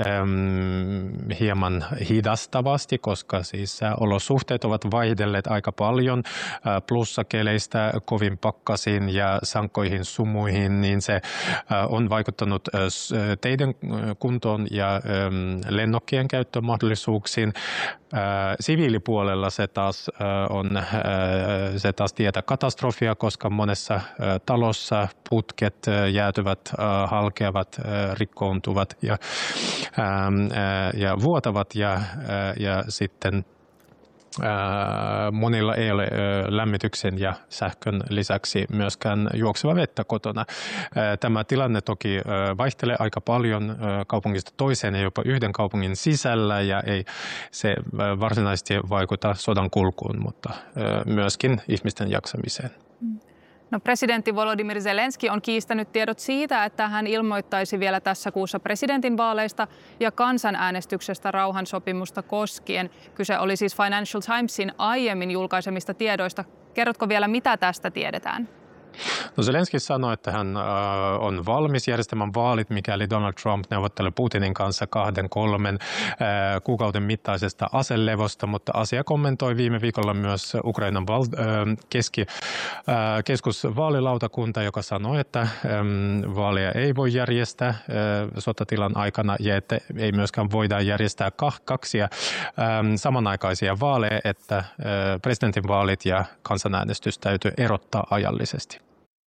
äm, hieman hidastavasti, koska siis ä, olosuhteet ovat vaihdelleet aika paljon ä, plussakeleistä kovin pakkasiin ja sankkoihin sumuihin, niin se ä, on vaikuttanut ä, teiden kuntoon ja ä, lennokkien käyttömahdollisuuksiin. Ä, siviilipuolella se taas ä, on ä, se taas tietää katastrofia, koska monessa ä, talossa putket ä, jäätyvät, äh, halkeavat, äh, rikkoontuvat ja, ähm, äh, ja vuotavat ja, äh, ja sitten äh, monilla ei ole äh, lämmityksen ja sähkön lisäksi myöskään juokseva vettä kotona. Äh, tämä tilanne toki äh, vaihtelee aika paljon äh, kaupungista toiseen ja jopa yhden kaupungin sisällä ja ei se äh, varsinaisesti vaikuta sodan kulkuun, mutta äh, myöskin ihmisten jaksamiseen. No, presidentti Volodymyr Zelenski on kiistänyt tiedot siitä, että hän ilmoittaisi vielä tässä kuussa presidentinvaaleista ja kansanäänestyksestä rauhansopimusta koskien. Kyse oli siis Financial Timesin aiemmin julkaisemista tiedoista. Kerrotko vielä, mitä tästä tiedetään? No Zelenski sanoi, että hän äh, on valmis järjestämään vaalit, mikäli Donald Trump neuvottelee Putinin kanssa kahden kolmen äh, kuukauden mittaisesta aselevosta, mutta asia kommentoi viime viikolla myös Ukrainan val- äh, keski, äh, keskusvaalilautakunta, joka sanoi, että ähm, vaaleja ei voi järjestää äh, sotatilan aikana ja että ei myöskään voida järjestää kah- kaksia ähm, samanaikaisia vaaleja, että äh, presidentinvaalit ja kansanäänestys täytyy erottaa ajallisesti.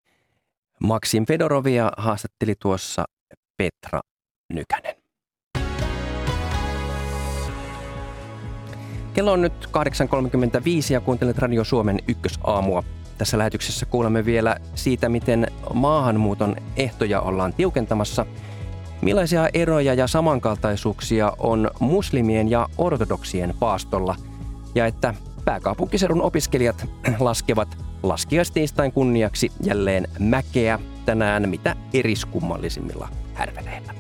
Maksim Fedorovia haastatteli tuossa Petra Nykänen. Kello on nyt kahdeksan kolmekymmentäviisi ja kuuntelet Radio Suomen ykkösaamua. Tässä lähetyksessä kuulemme vielä siitä, miten maahanmuuton ehtoja ollaan tiukentamassa, millaisia eroja ja samankaltaisuuksia on muslimien ja ortodoksien paastolla ja että pääkaupunkiseudun opiskelijat laskevat laskiaistiistain kunniaksi jälleen mäkeä tänään mitä eriskummallisimmilla härveleillä.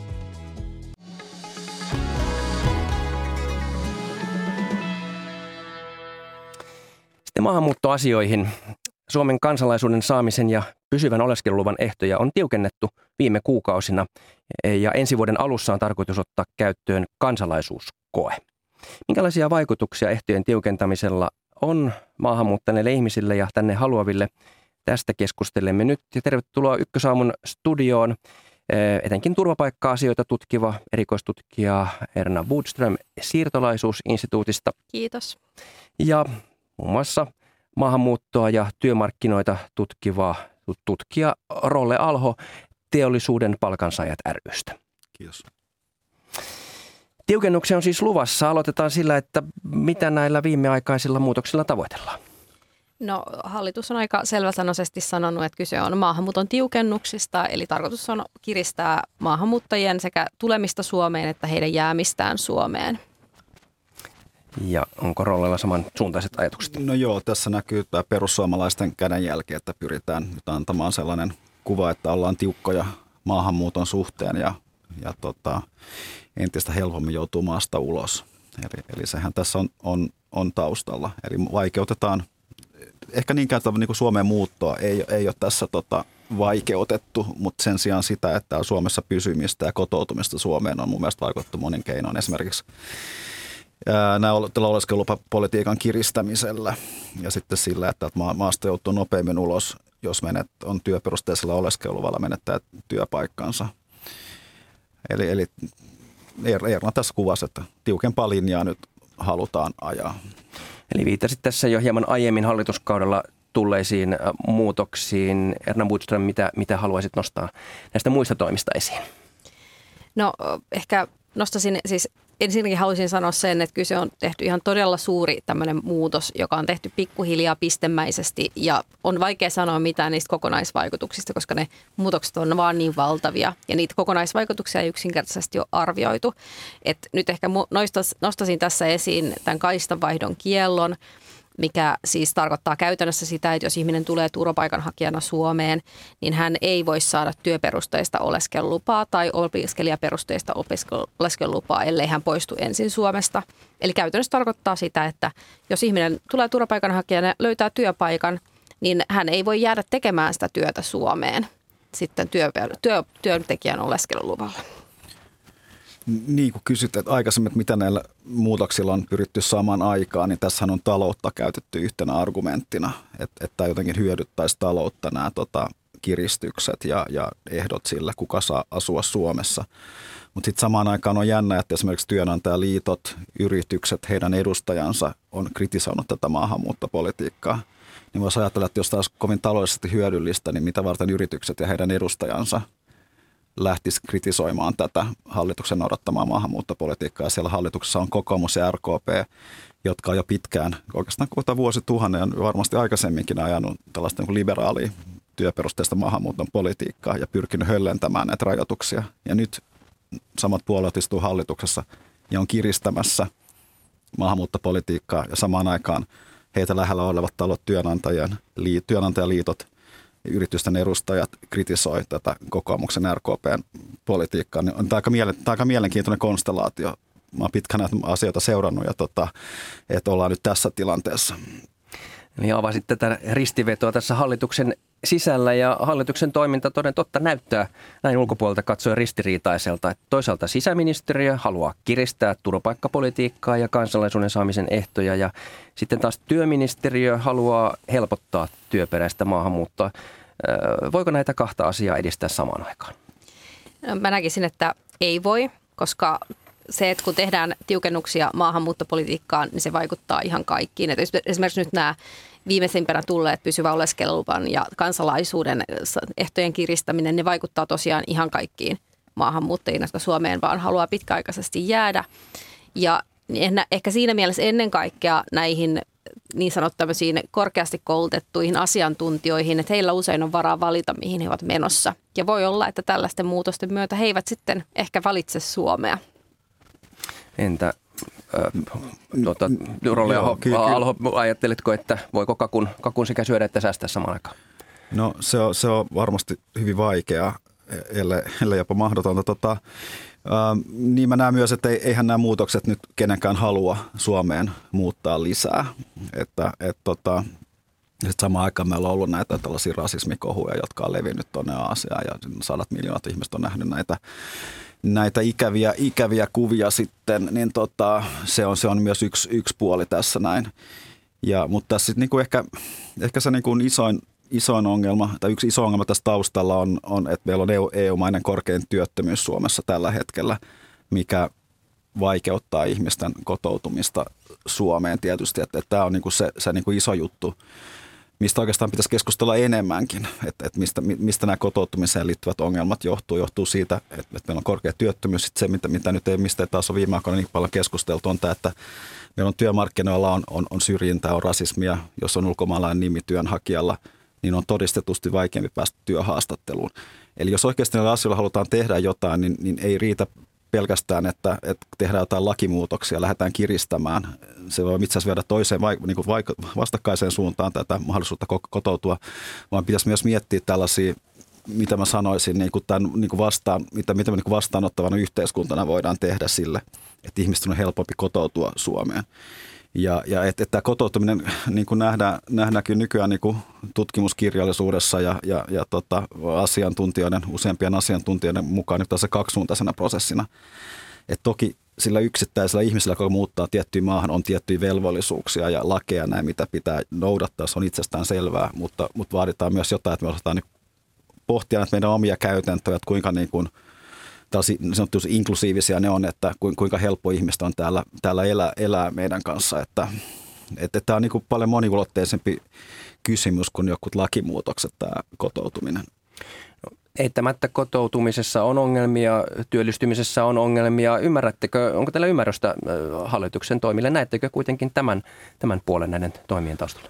Sitten maahanmuuttoasioihin. Suomen kansalaisuuden saamisen ja pysyvän oleskeluluvan ehtoja on tiukennettu viime kuukausina ja ensi vuoden alussa on tarkoitus ottaa käyttöön kansalaisuuskoe. Minkälaisia vaikutuksia ehtojen tiukentamisella on maahanmuuttaneille ihmisille ja tänne haluaville? Tästä keskustelemme nyt ja tervetuloa Ykkösaamun studioon etenkin turvapaikka-asioita tutkiva erikoistutkija Erna Budström Siirtolaisuusinstituutista. Kiitos. Ja muun muassa maahanmuuttoa ja työmarkkinoita tutkiva tutkija Rolle Alho Teollisuuden palkansaajat ry:stä. Kiitos. Tiukennuksia on siis luvassa. Aloitetaan sillä, että mitä näillä viimeaikaisilla muutoksilla tavoitellaan? No, hallitus on aika selväsanoisesti sanonut, että kyse on maahanmuuton tiukennuksista, eli tarkoitus on kiristää maahanmuuttajien sekä tulemista Suomeen että heidän jäämistään Suomeen. Ja onko Rollella samansuuntaiset ajatukset? No joo, tässä näkyy tämä perussuomalaisten kädenjälki, että pyritään nyt antamaan sellainen kuva, että ollaan tiukkoja maahanmuuton suhteen ja, ja tota, entistä helpommin joutuu maasta ulos. Eli, eli sehän tässä on, on, on taustalla. Eli vaikeutetaan, ehkä niinkään niin kuin Suomeen muuttoa ei, ei ole tässä tota, vaikeutettu, mutta sen sijaan sitä, että Suomessa pysymistä ja kotoutumista Suomeen on mun mielestä vaikutettu monin keinoin. Esimerkiksi nämä oleskelulupapolitiikan kiristämisellä ja sitten sillä, että maasta joutuu nopeammin ulos, jos menet, on työperusteisella oleskeluluvalla menettää työpaikkansa. Eli, eli Eerola tässä kuvasi, että tiukempaa linjaa nyt halutaan ajaa. Eli viittasit tässä jo hieman aiemmin hallituskaudella tulleisiin muutoksiin. Erna Bodström, mitä, mitä haluaisit nostaa näistä muista toimista esiin? No ehkä nostaisin, siis ensinnäkin haluaisin sanoa sen, että kyse on tehty ihan todella suuri tämmöinen muutos, joka on tehty pikkuhiljaa pistemäisesti ja on vaikea sanoa mitään niistä kokonaisvaikutuksista, koska ne muutokset on vaan niin valtavia ja niitä kokonaisvaikutuksia ei yksinkertaisesti ole arvioitu. Et nyt ehkä nostaisin tässä esiin tämän kaistanvaihdon kiellon, mikä siis tarkoittaa käytännössä sitä, että jos ihminen tulee turvapaikanhakijana Suomeen, niin hän ei voi saada työperusteista oleskelulupaa tai opiskelijaperusteista oleskelulupaa, ellei hän poistu ensin Suomesta. Eli käytännössä tarkoittaa sitä, että jos ihminen tulee turvapaikanhakijana ja löytää työpaikan, niin hän ei voi jäädä tekemään sitä työtä Suomeen sitten työ, työ, työntekijän oleskeluluvalla. Niin kuin kysyt että aikaisemmin, että mitä näillä muutoksilla on pyritty samaan aikaan, niin tässähän on taloutta käytetty yhtenä argumenttina, että, että jotenkin hyödyttäisi taloutta nämä tota, kiristykset ja, ja ehdot sillä, kuka saa asua Suomessa. Mutta sitten samaan aikaan on jännä, että esimerkiksi työnantajaliitot, yritykset, heidän edustajansa on kritisoinut tätä maahanmuuttopolitiikkaa. Niin voisi ajatella, että jos taas kovin taloudellisesti hyödyllistä, niin mitä varten yritykset ja heidän edustajansa lähtisi kritisoimaan tätä hallituksen noudattamaa maahanmuuttopolitiikkaa. Siellä hallituksessa on kokoomus ja R K P, jotka on jo pitkään, oikeastaan kohta vuosituhannen, varmasti aikaisemminkin ajanut tällaista niin liberaalia työperusteista maahanmuuton politiikkaa ja pyrkinyt höllentämään näitä rajoituksia. Ja nyt samat puolueet istuu hallituksessa ja on kiristämässä maahanmuuttopolitiikkaa ja samaan aikaan heitä lähellä olevat talot työnantajien, työnantajaliitot ja yritysten edustajat kritisoi tätä kokoomuksen R K P:n politiikkaa. Niin on tämä aika, mielen, tämä aika mielenkiintoinen konstellaatio. Mä oon pitkään näitä asioita seurannut ja tota, että ollaan nyt tässä tilanteessa. Eli avasit tätä ristivetoa tässä hallituksen sisällä ja hallituksen toiminta toden totta näyttää näin ulkopuolelta katsoen ristiriitaiselta. Että toisaalta sisäministeriö haluaa kiristää turvapaikkapolitiikkaa ja kansalaisuuden saamisen ehtoja ja sitten taas työministeriö haluaa helpottaa työperäistä maahanmuuttoa. Voiko näitä kahta asiaa edistää samaan aikaan? Mä näkisin, että ei voi, koska se, että kun tehdään tiukennuksia maahanmuuttopolitiikkaan, niin se vaikuttaa ihan kaikkiin. Et esimerkiksi nyt nämä viimeisimpänä tulleet pysyvä oleskeluluvan ja kansalaisuuden ehtojen kiristäminen, ne vaikuttaa tosiaan ihan kaikkiin maahanmuuttajiin, jotka Suomeen vaan haluaa pitkäaikaisesti jäädä. Ja ehkä siinä mielessä ennen kaikkea näihin niin sanottuihin korkeasti koulutettuihin asiantuntijoihin, että heillä usein on varaa valita, mihin he ovat menossa. Ja voi olla, että tällaisten muutosten myötä he eivät sitten ehkä valitse Suomea. Entä äh, tuota, Rolle Alho, ajattelitko, että voiko kakun, kakun sekä syödä että säästää samaan aikaan? No se on, se on varmasti hyvin vaikeaa, ellei, ellei jopa mahdotonta. Tota, äh, niin mä näen myös, että eihän nämä muutokset nyt kenenkään halua Suomeen muuttaa lisää. Että, et, tota, samaan aikaan meillä on ollut näitä tällaisia rasismikohuja, jotka on levinnyt tuonne Aasiaan ja sadat miljoonat ihmiset on nähnyt näitä näitä ikäviä, ikäviä kuvia sitten, niin tota, se, on, se on myös yksi, yksi puoli tässä näin. Ja, mutta sitten niinku ehkä, ehkä se niinku isoin, isoin ongelma, tai yksi iso ongelma tässä taustalla on, on että meillä on E U-mainen korkein työttömyys Suomessa tällä hetkellä, mikä vaikeuttaa ihmisten kotoutumista Suomeen tietysti. Että, että tämä on niinku se, se niinku iso juttu, mistä oikeastaan pitäisi keskustella enemmänkin, että, että mistä, mistä nämä kotoutumiseen liittyvät ongelmat johtuu. Johtuu siitä, että, että meillä on korkea työttömyys. Sitten se, mitä, mitä nyt ei, mistä ei taas ole viime aikoina niin paljon keskusteltu, on tämä, että meillä on työmarkkinoilla on, on, on syrjintää, on rasismia. Jos on ulkomaalainen nimi työnhakijalla, niin on todistetusti vaikeampi päästä työhaastatteluun. Eli jos oikeasti näillä asioilla halutaan tehdä jotain, niin, niin ei riitä pelkästään, että, että tehdään jotain lakimuutoksia, lähdetään kiristämään. Se voi itse asiassa viedä toiseen niin kuin vastakkaiseen suuntaan tätä mahdollisuutta kotoutua, vaan pitäisi myös miettiä tällaisia, mitä mä sanoisin, niin kuin tämän, niin kuin vastaan, mitä, mitä me niin kuin vastaanottavana yhteiskuntana voidaan tehdä sille, että ihmisten on helpompi kotoutua Suomeen. Ja, ja että et tämä kotoutuminen niin kuin nähdään, nähdäänkin nykyään niin kuin tutkimuskirjallisuudessa ja, ja, ja tota, asiantuntijoiden, useampien asiantuntijoiden mukaan nyt tässä kaksisuuntaisena prosessina. Et toki sillä yksittäisellä ihmisellä, joka muuttaa tiettyyn maahan, on tiettyjä velvollisuuksia ja lakeja näin, mitä pitää noudattaa. Se on itsestään selvää, mutta, mutta vaaditaan myös jotain, että me osataan nyt pohtia näitä meidän omia käytäntöjä, että kuinka niin kuin, tällaisia niin inklusiivisia ne on, että kuinka helppo ihmistä on täällä, täällä elää, elää meidän kanssa. Että, että tämä on niin kuin paljon moniulotteisempi kysymys kuin jokut lakimuutokset, tämä kotoutuminen. Eittämättä kotoutumisessa on ongelmia, työllistymisessä on ongelmia. Ymmärrättekö, onko teillä ymmärrystä hallituksen toimille? Näettekö kuitenkin tämän, tämän puolen näiden toimien taustalla?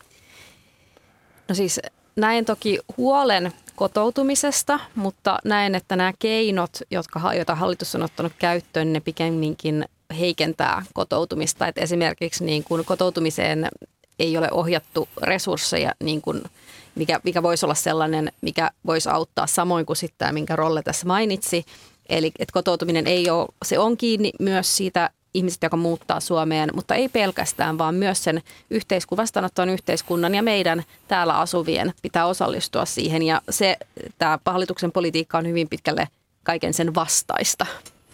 No siis näen toki huolen kotoutumisesta, mutta näen, että nämä keinot, jotka, joita hallitus on ottanut käyttöön, ne pikemminkin heikentää kotoutumista. Et esimerkiksi niin kun kotoutumiseen ei ole ohjattu resursseja, niin kun, mikä, mikä voisi olla sellainen, mikä voisi auttaa samoin kuin sitten tämä, minkä Rolle tässä mainitsi. Eli että kotoutuminen ei ole, se on kiinni myös siitä ihmiset, joka muuttaa Suomeen, mutta ei pelkästään, vaan myös sen yhteiskunnan, vastaanottavan yhteiskunnan ja meidän täällä asuvien pitää osallistua siihen. Ja se, tämä hallituksen politiikka on hyvin pitkälle kaiken sen vastaista.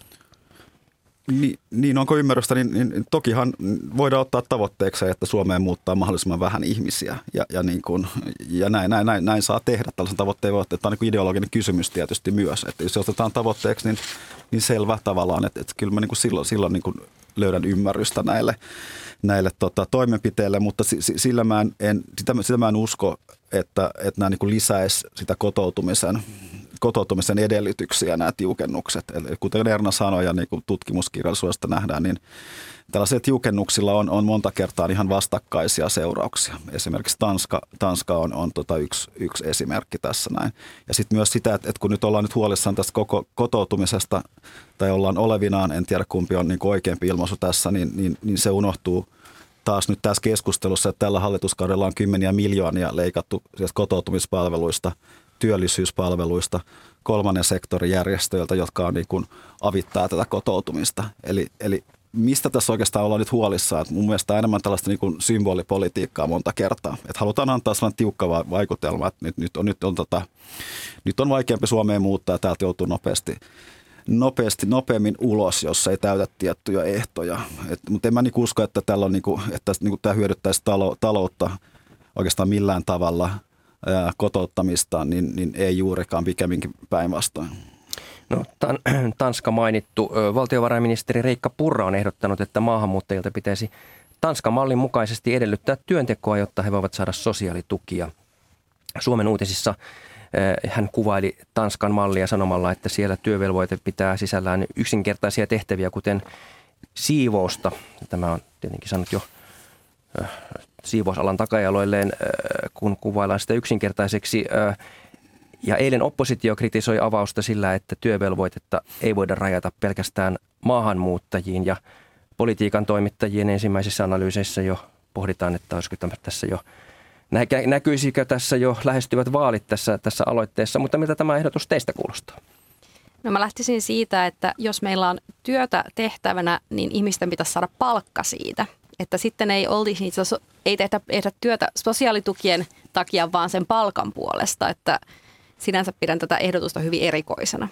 Niin, niin onko ymmärrystä, niin, niin tokihan voidaan ottaa tavoitteeksi, että Suomeen muuttaa mahdollisimman vähän ihmisiä ja, ja, niin kuin, ja näin, näin, näin, näin saa tehdä. Tällaisen tavoitteen voi ottaa, tämä on niin kuin ideologinen kysymys tietysti myös, että jos otetaan tavoitteeksi, niin, niin selvä tavallaan, että, että kyllä mä niin kuin silloin, silloin niin kuin löydän ymmärrystä näille, näille tota, toimenpiteille, mutta sillä mä en, sitä, sitä mä en usko, että, että nämä niin kuin lisäisi sitä kotoutumisen kotoutumisen edellytyksiä nämä tiukennukset. Eli kuten Erna sanoi ja niin kuin tutkimuskirjallisuudesta nähdään, niin tällaisilla tiukennuksilla on, on monta kertaa ihan vastakkaisia seurauksia. Esimerkiksi Tanska, Tanska on, on tota yksi, yksi esimerkki tässä näin. Ja sitten myös sitä, että, että kun nyt ollaan nyt huolissaan tästä koko kotoutumisesta tai ollaan olevinaan, en tiedä kumpi on niin kuin oikeampi ilmaisu tässä, niin, niin, niin se unohtuu taas nyt tässä keskustelussa, että tällä hallituskaudella on kymmeniä miljoonia leikattu kotoutumispalveluista, työllisyyspalveluista, kolmannen sektorin järjestöiltä, jotka on niin kuin avittaa tätä kotoutumista. Eli, eli mistä tässä oikeastaan ollaan nyt huolissaan? Että mun mielestä on enemmän tällaista niin kuin symbolipolitiikkaa monta kertaa. Että halutaan antaa sellainen tiukka vaikutelma, että nyt, nyt, on, nyt, on, tota, nyt on vaikeampi Suomeen muuttaa ja täältä joutuu nopeasti, nopeasti, nopeammin ulos, jos ei täytä tiettyjä ehtoja. Et, mutta en mä niin usko, että, tällä on, niin kuin, että niin kuin tämä hyödyttäisi talo, taloutta oikeastaan millään tavalla kotouttamista, niin, niin ei juurikaan, pikemminkin päinvastoin. No, Tanska mainittu. Valtiovarainministeri Riikka Purra on ehdottanut, että maahanmuuttajilta pitäisi Tanskan mallin mukaisesti edellyttää työntekoa, jotta he voivat saada sosiaalitukia. Suomen uutisissa hän kuvaili Tanskan mallia sanomalla, että siellä työvelvoite pitää sisällään yksinkertaisia tehtäviä, kuten siivousta. Tämä on tietenkin saanut jo siivousalan takajaloilleen, kun kuvaillaan sitä yksinkertaiseksi. Ja eilen oppositio kritisoi avausta sillä, että työvelvoitetta ei voida rajata pelkästään maahanmuuttajiin. Ja politiikan toimittajien ensimmäisissä analyyseissä jo pohditaan, että olisiko tässä jo, näkyisikö tässä jo lähestyvät vaalit tässä, tässä aloitteessa. Mutta miltä tämä ehdotus teistä kuulostaa? No mä lähtisin siitä, että jos meillä on työtä tehtävänä, niin ihmisten pitäisi saada palkka siitä. Että sitten ei, olisi, ei tehdä, tehdä työtä sosiaalitukien takia, vaan sen palkan puolesta. Että sinänsä pidän tätä ehdotusta hyvin erikoisena.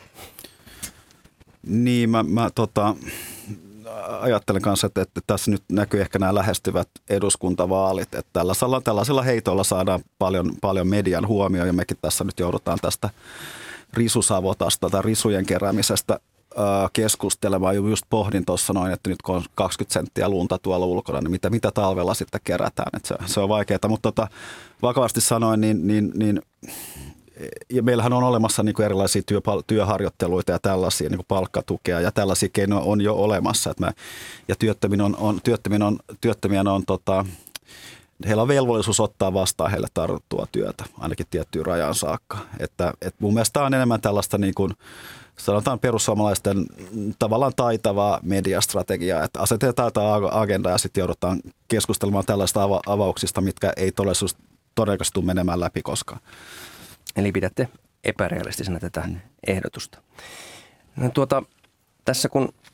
Niin, mä, mä tota, ajattelen kanssa, että, että tässä nyt näkyy ehkä nämä lähestyvät eduskuntavaalit. Että tällaisella, tällaisella heitolla saadaan paljon, paljon median huomioon ja mekin tässä nyt joudutaan tästä risusavotasta tai risujen keräämisestä keskustelemaan. Just pohdin tuossa noin, että nyt kun on kaksikymmentä senttiä lunta tuolla ulkona, niin mitä, mitä talvella sitten kerätään. Että se, se on vaikeaa, mutta tota, vakavasti sanoen, niin, niin, niin ja meillähän on olemassa niin kuin erilaisia työ, työharjoitteluita ja tällaisia niin kuin palkkatukea ja tällaisia keinoja on jo olemassa. Että mä, ja työttömien on, on, työttömien on, työttömien on tota, heillä on velvollisuus ottaa vastaan heille tarjottua työtä, ainakin tiettyyn rajaan saakka. Että, että mun mielestä tämä on enemmän tällaista niin kuin, sanotaan perussuomalaisten tavallaan taitavaa mediastrategiaa, että asetetaan tämä agenda ja sitten joudutaan keskustelemaan tällaista ava- avauksista, mitkä ei todennäköisesti tule menemään läpi koskaan. Eli pidätte epärealistisena tätä mm. ehdotusta. No tuota, tässä kun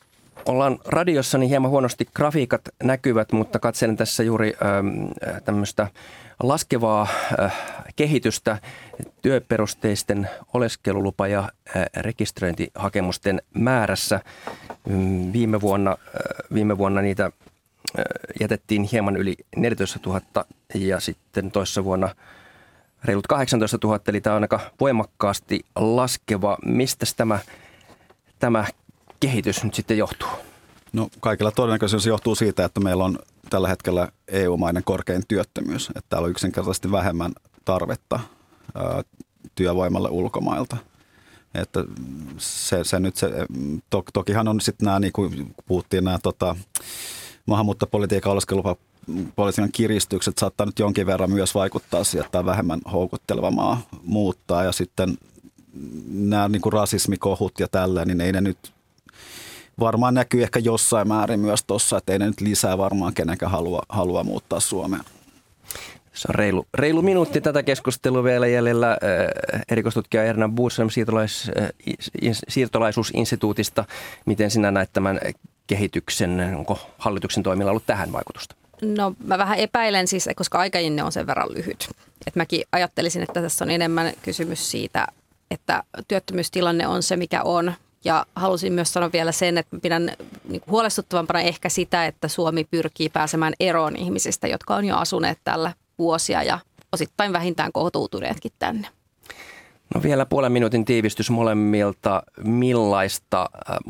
Ollaan radiossa, niin hieman huonosti grafiikat näkyvät, mutta katselen tässä juuri äh, tämmöistä laskevaa äh, kehitystä työperusteisten oleskelulupa- ja äh, rekisteröintihakemusten määrässä. Viime vuonna, äh, viime vuonna niitä äh, jätettiin hieman yli neljätoistatuhatta ja sitten toissa vuonna reilut kahdeksantoistatuhatta, eli tämä on aika voimakkaasti laskeva. Mistä tämä, tämä kehitys nyt sitten johtuu? No kaikilla todennäköisyys johtuu siitä, että meillä on tällä hetkellä E U-mainen korkein työttömyys. Että täällä on yksinkertaisesti vähemmän tarvetta ää, työvoimalle ulkomailta. Että se, se nyt se, to, tokihan on sitten nämä, niin kuin puhuttiin, nämä tota, maahanmuuttopolitiikan oleskelupapolitiikan kiristykset saattaa nyt jonkin verran myös vaikuttaa siihen, että on vähemmän houkutteleva maa muuttaa. Ja sitten nämä niin kuin rasismikohut ja tälleen, niin ei ne nyt varmaan näkyy ehkä jossain määrin myös tuossa, että ei ne nyt lisää varmaan kenenkään halua, halua muuttaa Suomeen. Se on reilu, reilu minuutti tätä keskustelua vielä jäljellä. Erikoistutkija Erna Bodström siirtolais, siirtolaisuusinstituutista. Miten sinä näet tämän kehityksen? Onko hallituksen toimilla ollut tähän vaikutusta? No mä vähän epäilen siis, koska aikajinne on sen verran lyhyt. Et mäkin ajattelisin, että tässä on enemmän kysymys siitä, että työttömyystilanne on se, mikä on. Ja halusin myös sanoa vielä sen, että pidän niin kuin huolestuttavampana ehkä sitä, että Suomi pyrkii pääsemään eroon ihmisistä, jotka on jo asuneet tällä vuosia ja osittain vähintään kotoutuneetkin tänne. No vielä puolen minuutin tiivistys molemmilta. Millaista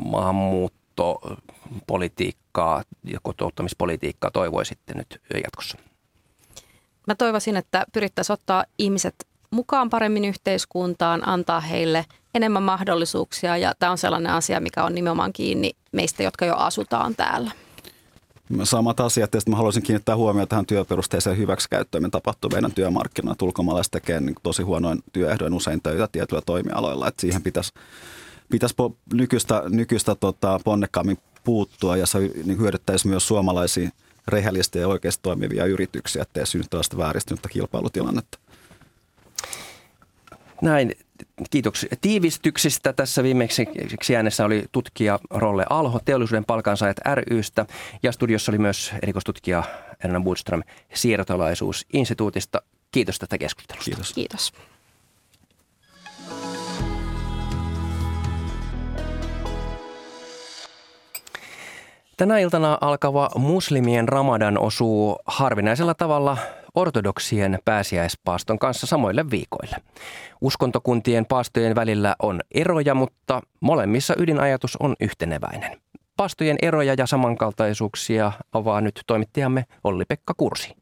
maahanmuuttopolitiikkaa ja kotouttamispolitiikkaa toivoisitte nyt jatkossa? Mä toivoisin, että pyrittäisiin ottaa ihmiset mukaan paremmin yhteiskuntaan, antaa heille enemmän mahdollisuuksia ja tämä on sellainen asia, mikä on nimenomaan kiinni meistä, jotka jo asutaan täällä. Samat asiat, ja sitten mä haluaisin kiinnittää huomioon tähän työperusteiseen hyväksikäyttöön, mitä tapahtuu meidän työmarkkinoilla. Ulkomaalaiset tekee niin tosi huonoin työehdoin usein töitä tietyillä toimialoilla, että siihen pitäisi, pitäisi po, nykyistä, nykyistä tota, ponnekkaammin puuttua ja se niin hyödyttäisi myös suomalaisia rehellistä ja oikeasti toimivia yrityksiä, ettei synny tällaista vääristynyttä kilpailutilannetta. Näin. Kiitoksia tiivistyksistä. Tässä viimeksi äänessä oli tutkija Rolle Alho Teollisuuden palkansaajat ry:stä ja studiossa oli myös erikoistutkija Erna Bodström Siirtolaisuusinstituutista. Kiitos tästä keskustelusta. Kiitos. Kiitos. Tänä iltana alkava muslimien Ramadan osuu harvinaisella tavalla ortodoksien pääsiäispaaston kanssa samoille viikoille. Uskontokuntien paastojen välillä on eroja, mutta molemmissa ydinajatus on yhteneväinen. Paastojen eroja ja samankaltaisuuksia avaa nyt toimittajamme Olli-Pekka Kursi.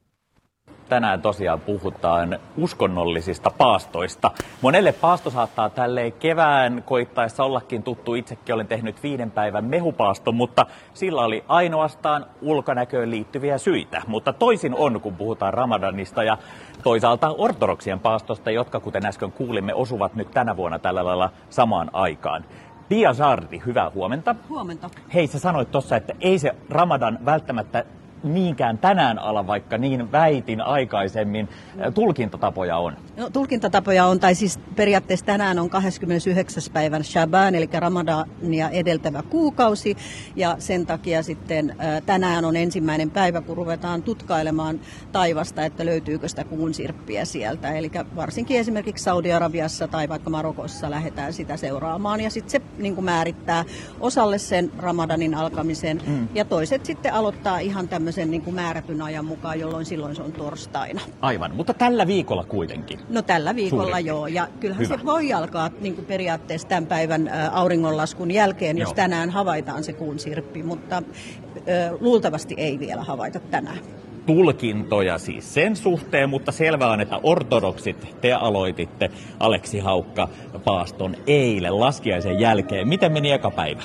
Tänään tosiaan puhutaan uskonnollisista paastoista. Monelle paasto saattaa tälleen kevään koittaessa ollakin tuttu. Itsekin olen tehnyt viiden päivän mehupaaston, mutta sillä oli ainoastaan ulkonäköön liittyviä syitä. Mutta toisin on, kun puhutaan Ramadanista ja toisaalta ortodoksien paastosta, jotka kuten äsken kuulimme, osuvat nyt tänä vuonna tällä lailla samaan aikaan. Pia Saarti, hyvää huomenta. Huomenta. Hei, sä sanoit tuossa, että ei se Ramadan välttämättä niinkään tänään ala, vaikka niin väitin aikaisemmin. Tulkintatapoja on. No, tulkintatapoja on, tai siis periaatteessa tänään on kahdeskymmenesyhdeksäs päivän Shaban, eli Ramadania edeltävä kuukausi, ja sen takia sitten tänään on ensimmäinen päivä, kun ruvetaan tutkailemaan taivasta, että löytyykö sitä kuunsirppiä sieltä. Eli varsinkin esimerkiksi Saudi-Arabiassa tai vaikka Marokossa lähdetään sitä seuraamaan, ja sitten se niin kuin määrittää osalle sen Ramadanin alkamisen, mm. ja toiset sitten aloittaa ihan tämmöisen sen niin kuin määrätyn ajan mukaan, jolloin silloin se on torstaina. Aivan, mutta tällä viikolla kuitenkin. No tällä viikolla Suurin. joo, ja kyllähän Hyvä. se voi alkaa niin kuin periaatteessa tämän päivän ä, auringonlaskun jälkeen, jos Joo. tänään havaitaan se kuun sirppi, mutta ä, luultavasti ei vielä havaita tänään. Tulkintoja siis sen suhteen, mutta selvää on, että ortodoksit, te aloititte Aleksi Haukka paaston eilen laskiaisen jälkeen. Miten meni eka päivä?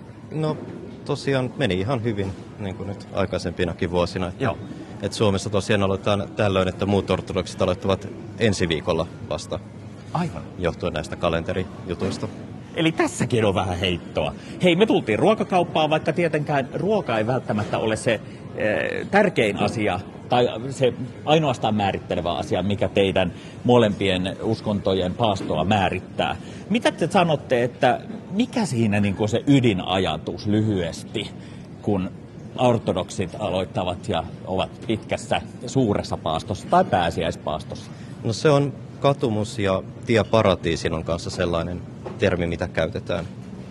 No tosiaan meni ihan hyvin, niin kuin nyt aikaisempinakin vuosina. Että, Joo. että Suomessa tosiaan aloitetaan tällöin, että muut ortodoksit aloittavat ensi viikolla vasta. Aivan. Johtuen näistä kalenterijutuista. Eli tässäkin on vähän heittoa. Hei, me tultiin ruokakauppaan, vaikka tietenkään ruoka ei välttämättä ole se e, tärkein asia tai se ainoastaan määrittelevä asia, mikä teidän molempien uskontojen paastoa määrittää. Mitä te sanotte, että mikä siinä niin kuin se ydinajatus lyhyesti, kun ortodoksit aloittavat ja ovat pitkässä suuressa paastossa tai pääsiäispaastossa? No se on katumus ja tie paratiisiin on kanssa sellainen termi, mitä käytetään.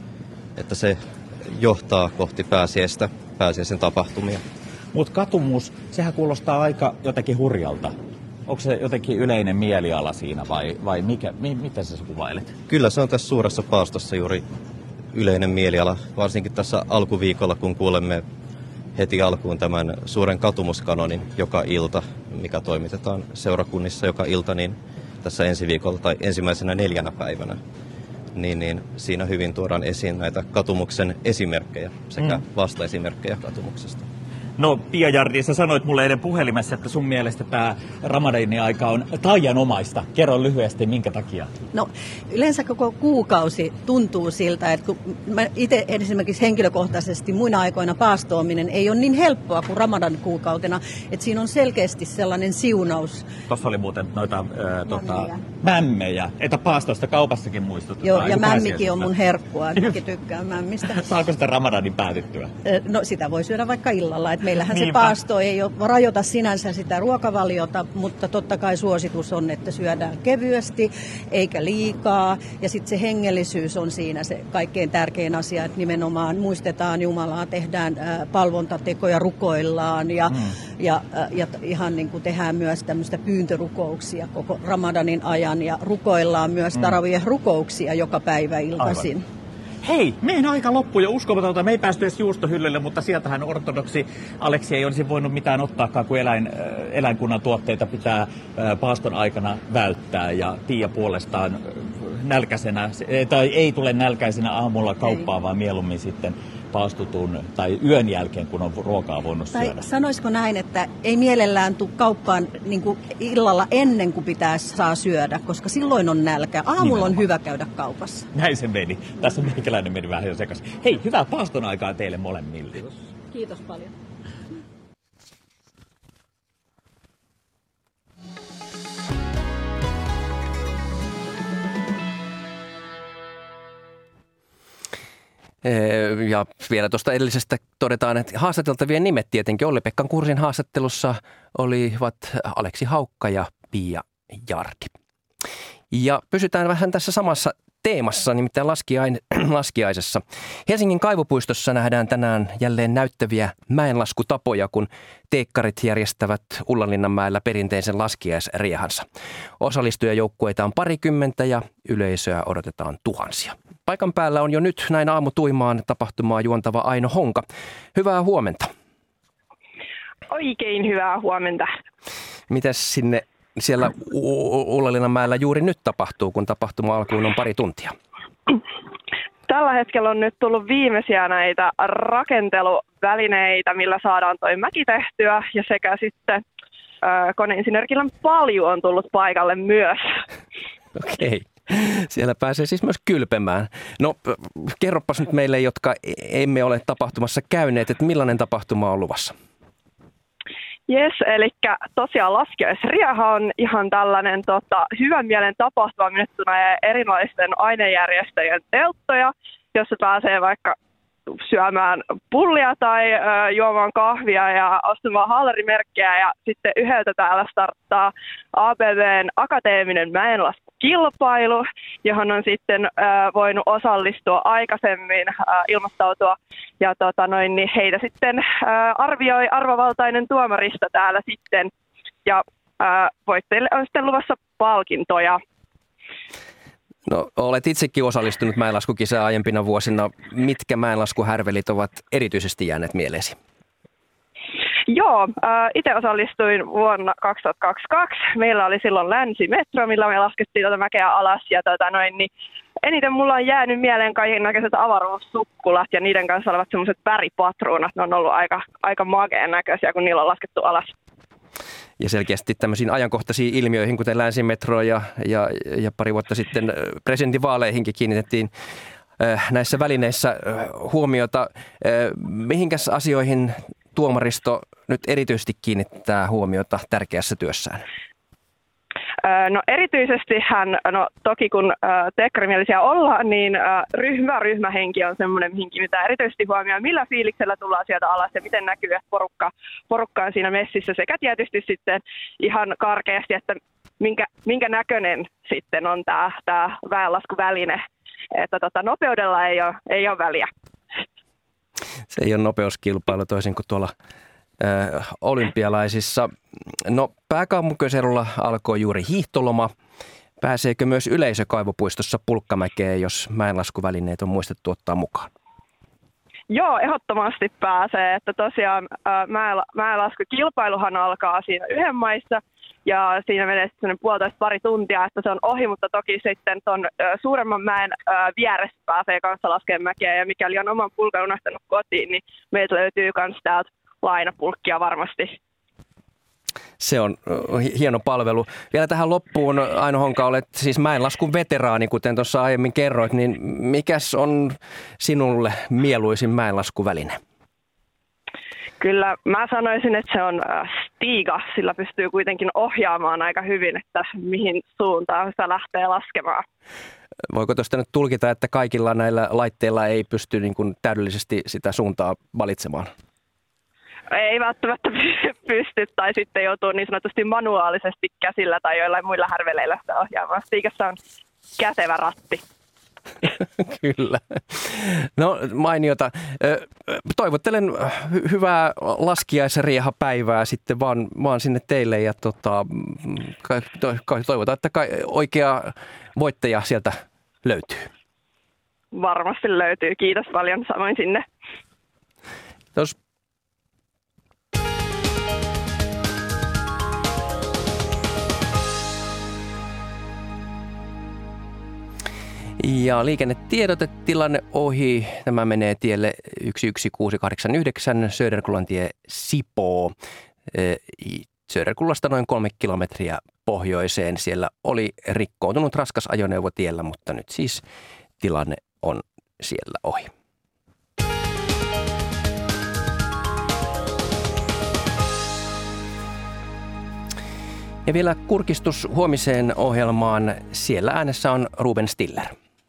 Että se johtaa kohti pääsiäistä, pääsiäisen tapahtumia. Mutta katumus, sehän kuulostaa aika jotenkin hurjalta. Onko se jotenkin yleinen mieliala siinä vai, vai mikä, mi, miten sä kuvailet? Kyllä se on tässä suuressa paastossa juuri yleinen mieliala, varsinkin tässä alkuviikolla, kun kuulemme heti alkuun tämän suuren katumuskanonin joka ilta, mikä toimitetaan seurakunnissa joka ilta, niin tässä ensi viikolla tai ensimmäisenä neljänä päivänä. Niin, niin siinä hyvin tuodaan esiin näitä katumuksen esimerkkejä sekä mm. vastaesimerkkejä katumuksesta. No Pia Jardi, sä sanoit mulle eilen puhelimessa, että sun mielestä tämä Ramadanin aika on taianomaista. Kerro lyhyesti, minkä takia? No yleensä koko kuukausi tuntuu siltä, että kun mä itse esimerkiksi henkilökohtaisesti muina aikoina paastoaminen ei ole niin helppoa kuin Ramadan kuukautena, että siinä on selkeästi sellainen siunaus. Tuossa oli muuten noita äh, tota, mämmejä, että paastosta kaupassakin muistutetaan. Joo, ja mämmikin on mun herkkua, mäkin tykkään mämmistä. Saako sitä Ramadanin päätyttyä? No sitä voi syödä vaikka illalla. Meillähän Niinpä. Se paasto ei ole, rajoita sinänsä sitä ruokavaliota, mutta totta kai suositus on, että syödään kevyesti eikä liikaa. Ja sitten se hengellisyys on siinä se kaikkein tärkein asia, että nimenomaan muistetaan Jumalaa, tehdään äh, palvontatekoja, rukoillaan ja, mm. ja, äh, ja ihan niin kuin tehdään myös tämmöistä pyyntörukouksia koko Ramadanin ajan ja rukoillaan myös mm. taravien rukouksia joka päivä iltaisin. Aivan. Hei, meidän aika loppui jo uskomatonta. Me ei päästy edes juustohyllylle, mutta sieltähän ortodoksi Aleksi ei olisi voinut mitään ottaakaan, kun eläin, eläinkunnan tuotteita pitää paaston aikana välttää. Ja Pia puolestaan nälkäisenä, tai ei tule nälkäisenä aamulla kauppaa, ei. Vaan mieluummin sitten paastutun tai yön jälkeen, kun on ruokaa voinut tai syödä. Sanoisiko näin, että ei mielellään tule kauppaan niin kuin illalla ennen kuin pitää saa syödä, koska silloin on nälkä. Aamulla Nimenomaan. On hyvä käydä kaupassa. Näin se meni. Tässä meikäläinen meni vähän jo sekaisin. Hei, hyvää paaston aikaa teille molemmille. Kiitos, Kiitos paljon. Ja vielä tuosta edellisestä todetaan, että haastateltavien nimet tietenkin Olli-Pekkan Kursin haastattelussa olivat Aleksi Haukka ja Pia Jardi. Ja pysytään vähän tässä samassa teemassa, nimittäin laskiaisessa. Helsingin Kaivopuistossa nähdään tänään jälleen näyttäviä mäenlaskutapoja, kun teekkarit järjestävät Ullanlinnanmäellä perinteisen laskiaisriehansa. Osallistujajoukkueita on parikymmentä ja yleisöä odotetaan tuhansia. Paikan päällä on jo nyt näin aamutuimaan tapahtumaa juontava Aino Honka. Hyvää huomenta. Oikein hyvää huomenta. Mitäs sinne siellä Ullanlinnanmäellä juuri nyt tapahtuu, kun tapahtuma alkuun on pari tuntia? Tällä hetkellä on nyt tullut viimeisiä näitä rakenteluvälineitä, millä saadaan toi mäki tehtyä, ja sekä sitten äh, koneinsinöörikilän Palju on tullut paikalle myös. Okei. Siellä pääsee siis myös kylpemään. No kerropas nyt meille, jotka emme ole tapahtumassa käyneet, että millainen tapahtuma on luvassa? Jes, eli tosiaan laskiaisrieha on ihan tällainen tota, hyvän mielen tapahtuma minnettuna erilaisten ainejärjestöjen telttoja, jossa pääsee vaikka syömään pullia tai ö, juomaan kahvia ja ostamaan haalarimerkkejä. Ja sitten yhdeltä täällä starttaa A P V:n akateeminen mäenlaskukilpailu, johon on sitten ö, voinut osallistua aikaisemmin, ö, ilmoittautua. Ja tota noin, niin heitä sitten ö, arvioi arvovaltainen tuomarista täällä sitten. Ja ö, voitteille on sitten luvassa palkintoja. No, olet itsekin osallistunut mäenlaskukisaan aiempina vuosina. Mitkä mäenlaskuhärvelit ovat erityisesti jääneet mieleesi? Joo, äh, itse osallistuin vuonna kaksituhattakaksikymmentäkaksi. Meillä oli silloin länsimetro, millä me laskettiin tuota mäkeä alas. Ja tota noin, niin eniten mulla on jäänyt mieleen kaikennäköiset avaruussukkulat ja niiden kanssa olevat sellaiset väripatruunat. Ne on ollut aika, aika mageen näköisiä, kun niillä on laskettu alas. Ja selkeästi tämmöisiin ajankohtaisiin ilmiöihin, kuten länsimetro ja, ja, ja pari vuotta sitten presidentinvaaleihinkin kiinnitettiin äh, näissä välineissä äh, huomiota. Äh, mihinkäs asioihin tuomaristo nyt erityisesti kiinnittää huomiota tärkeässä työssään? No erityisestihän, no toki kun teekkarimielisiä ollaan, niin ryhmä, ryhmähenki on semmoinen, mihin kiinnitetään erityisesti huomioon, millä fiiliksellä tullaan sieltä alas ja miten näkyy, että porukka, porukka on siinä messissä sekä tietysti sitten ihan karkeasti, että minkä, minkä näköinen sitten on tämä, tämä väenlaskuväline, että tota, nopeudella ei ole, ei ole väliä. Se ei ole nopeuskilpailu toisin kuin tuolla ö, olympialaisissa. No pääkaupunkiseudulla alkoi juuri hiihtoloma. Pääseekö myös yleisö Kaivopuistossa Pulkkamäkeen, jos mäenlaskuvälineet on muistettu ottaa mukaan? Joo, ehdottomasti pääsee. Että tosiaan mäenlaskukilpailuhan alkaa siinä yhden maissa ja siinä menee sitten puolitoista pari tuntia, että se on ohi, mutta toki sitten tuon suuremman mäen vieressä pääsee kanssa laskemaan mäkeä ja mikäli on oman pulkan unohtanut kotiin, niin meiltä löytyy myös täältä lainapulkkia varmasti. Se on hieno palvelu. Vielä tähän loppuun, Aino Honka, olet siis mäenlaskun veteraani, kuten tuossa aiemmin kerroit, niin mikäs on sinulle mieluisin mäenlaskuväline? Kyllä mä sanoisin, että se on stiga, sillä pystyy kuitenkin ohjaamaan aika hyvin, että mihin suuntaan sitä lähtee laskemaan. Voiko tuosta nyt tulkita, että kaikilla näillä laitteilla ei pysty niin kuin täydellisesti sitä suuntaa valitsemaan? Ei välttämättä pysty tai sitten joutuu niin sanotusti manuaalisesti käsillä tai joillain muilla härveleillä sitä ohjaamaan. Stigassa on kätevä ratti. Kyllä. No mainiota. Toivottelen hyvää laskiaisriehapäivää sitten vaan, vaan sinne teille ja tota, toivotaan, että oikea voittaja sieltä löytyy. Varmasti löytyy. Kiitos paljon samoin sinne. Kiitos. Ja liikennetiedotetilanne ohi. Tämä menee tielle yksi yksi kuusi kahdeksan yhdeksän Söderkullantie Sipoo. Söderkullasta noin kolme kilometriä pohjoiseen. Siellä oli rikkoutunut raskas ajoneuvo tiellä, mutta nyt siis tilanne on siellä ohi. Ja vielä kurkistus huomiseen ohjelmaan. Siellä äänessä on Ruben Stiller.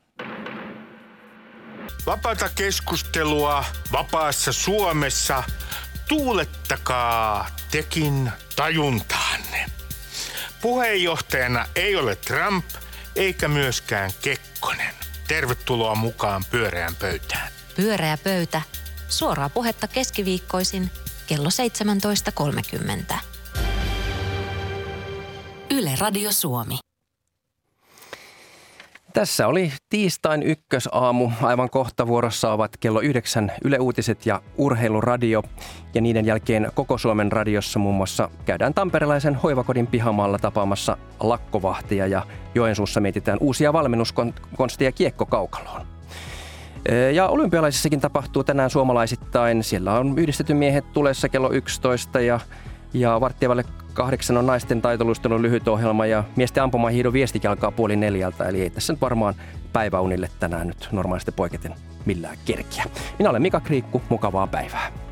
Vapaata keskustelua vapaassa Suomessa. Tuulettakaa tekin tajuntaanne. Puheenjohtajana ei ole Trump eikä myöskään Kekkonen. Tervetuloa mukaan Pyöreään pöytään. Pyöreä pöytä. Suoraa puhetta keskiviikkoisin kello seitsemäntoista kolmekymmentä. Yle Radio Suomi. Tässä oli tiistain ykkösaamu. Aivan kohta vuorossa ovat kello yhdeksän Yle Uutiset ja Urheiluradio. Ja niiden jälkeen koko Suomen radiossa muun muassa käydään tamperelaisen hoivakodin pihamaalla tapaamassa lakkovahtia. Ja Joensuussa mietitään uusia valmennuskonsteja kiekkokaukaloon. Ja olympialaisissakin tapahtuu tänään suomalaisittain. Siellä on yhdistetty miehet tulessa kello yksitoista ja, ja varttiavalle kahdeksan on naisten taitoluistelun lyhyt ohjelma ja miesten ampumahiihdon viestikin alkaa puoli neljältä. Eli ei tässä nyt varmaan päiväunille tänään nyt normaalisti poiketen millään kerkiä. Minä olen Mika Kriikku, mukavaa päivää.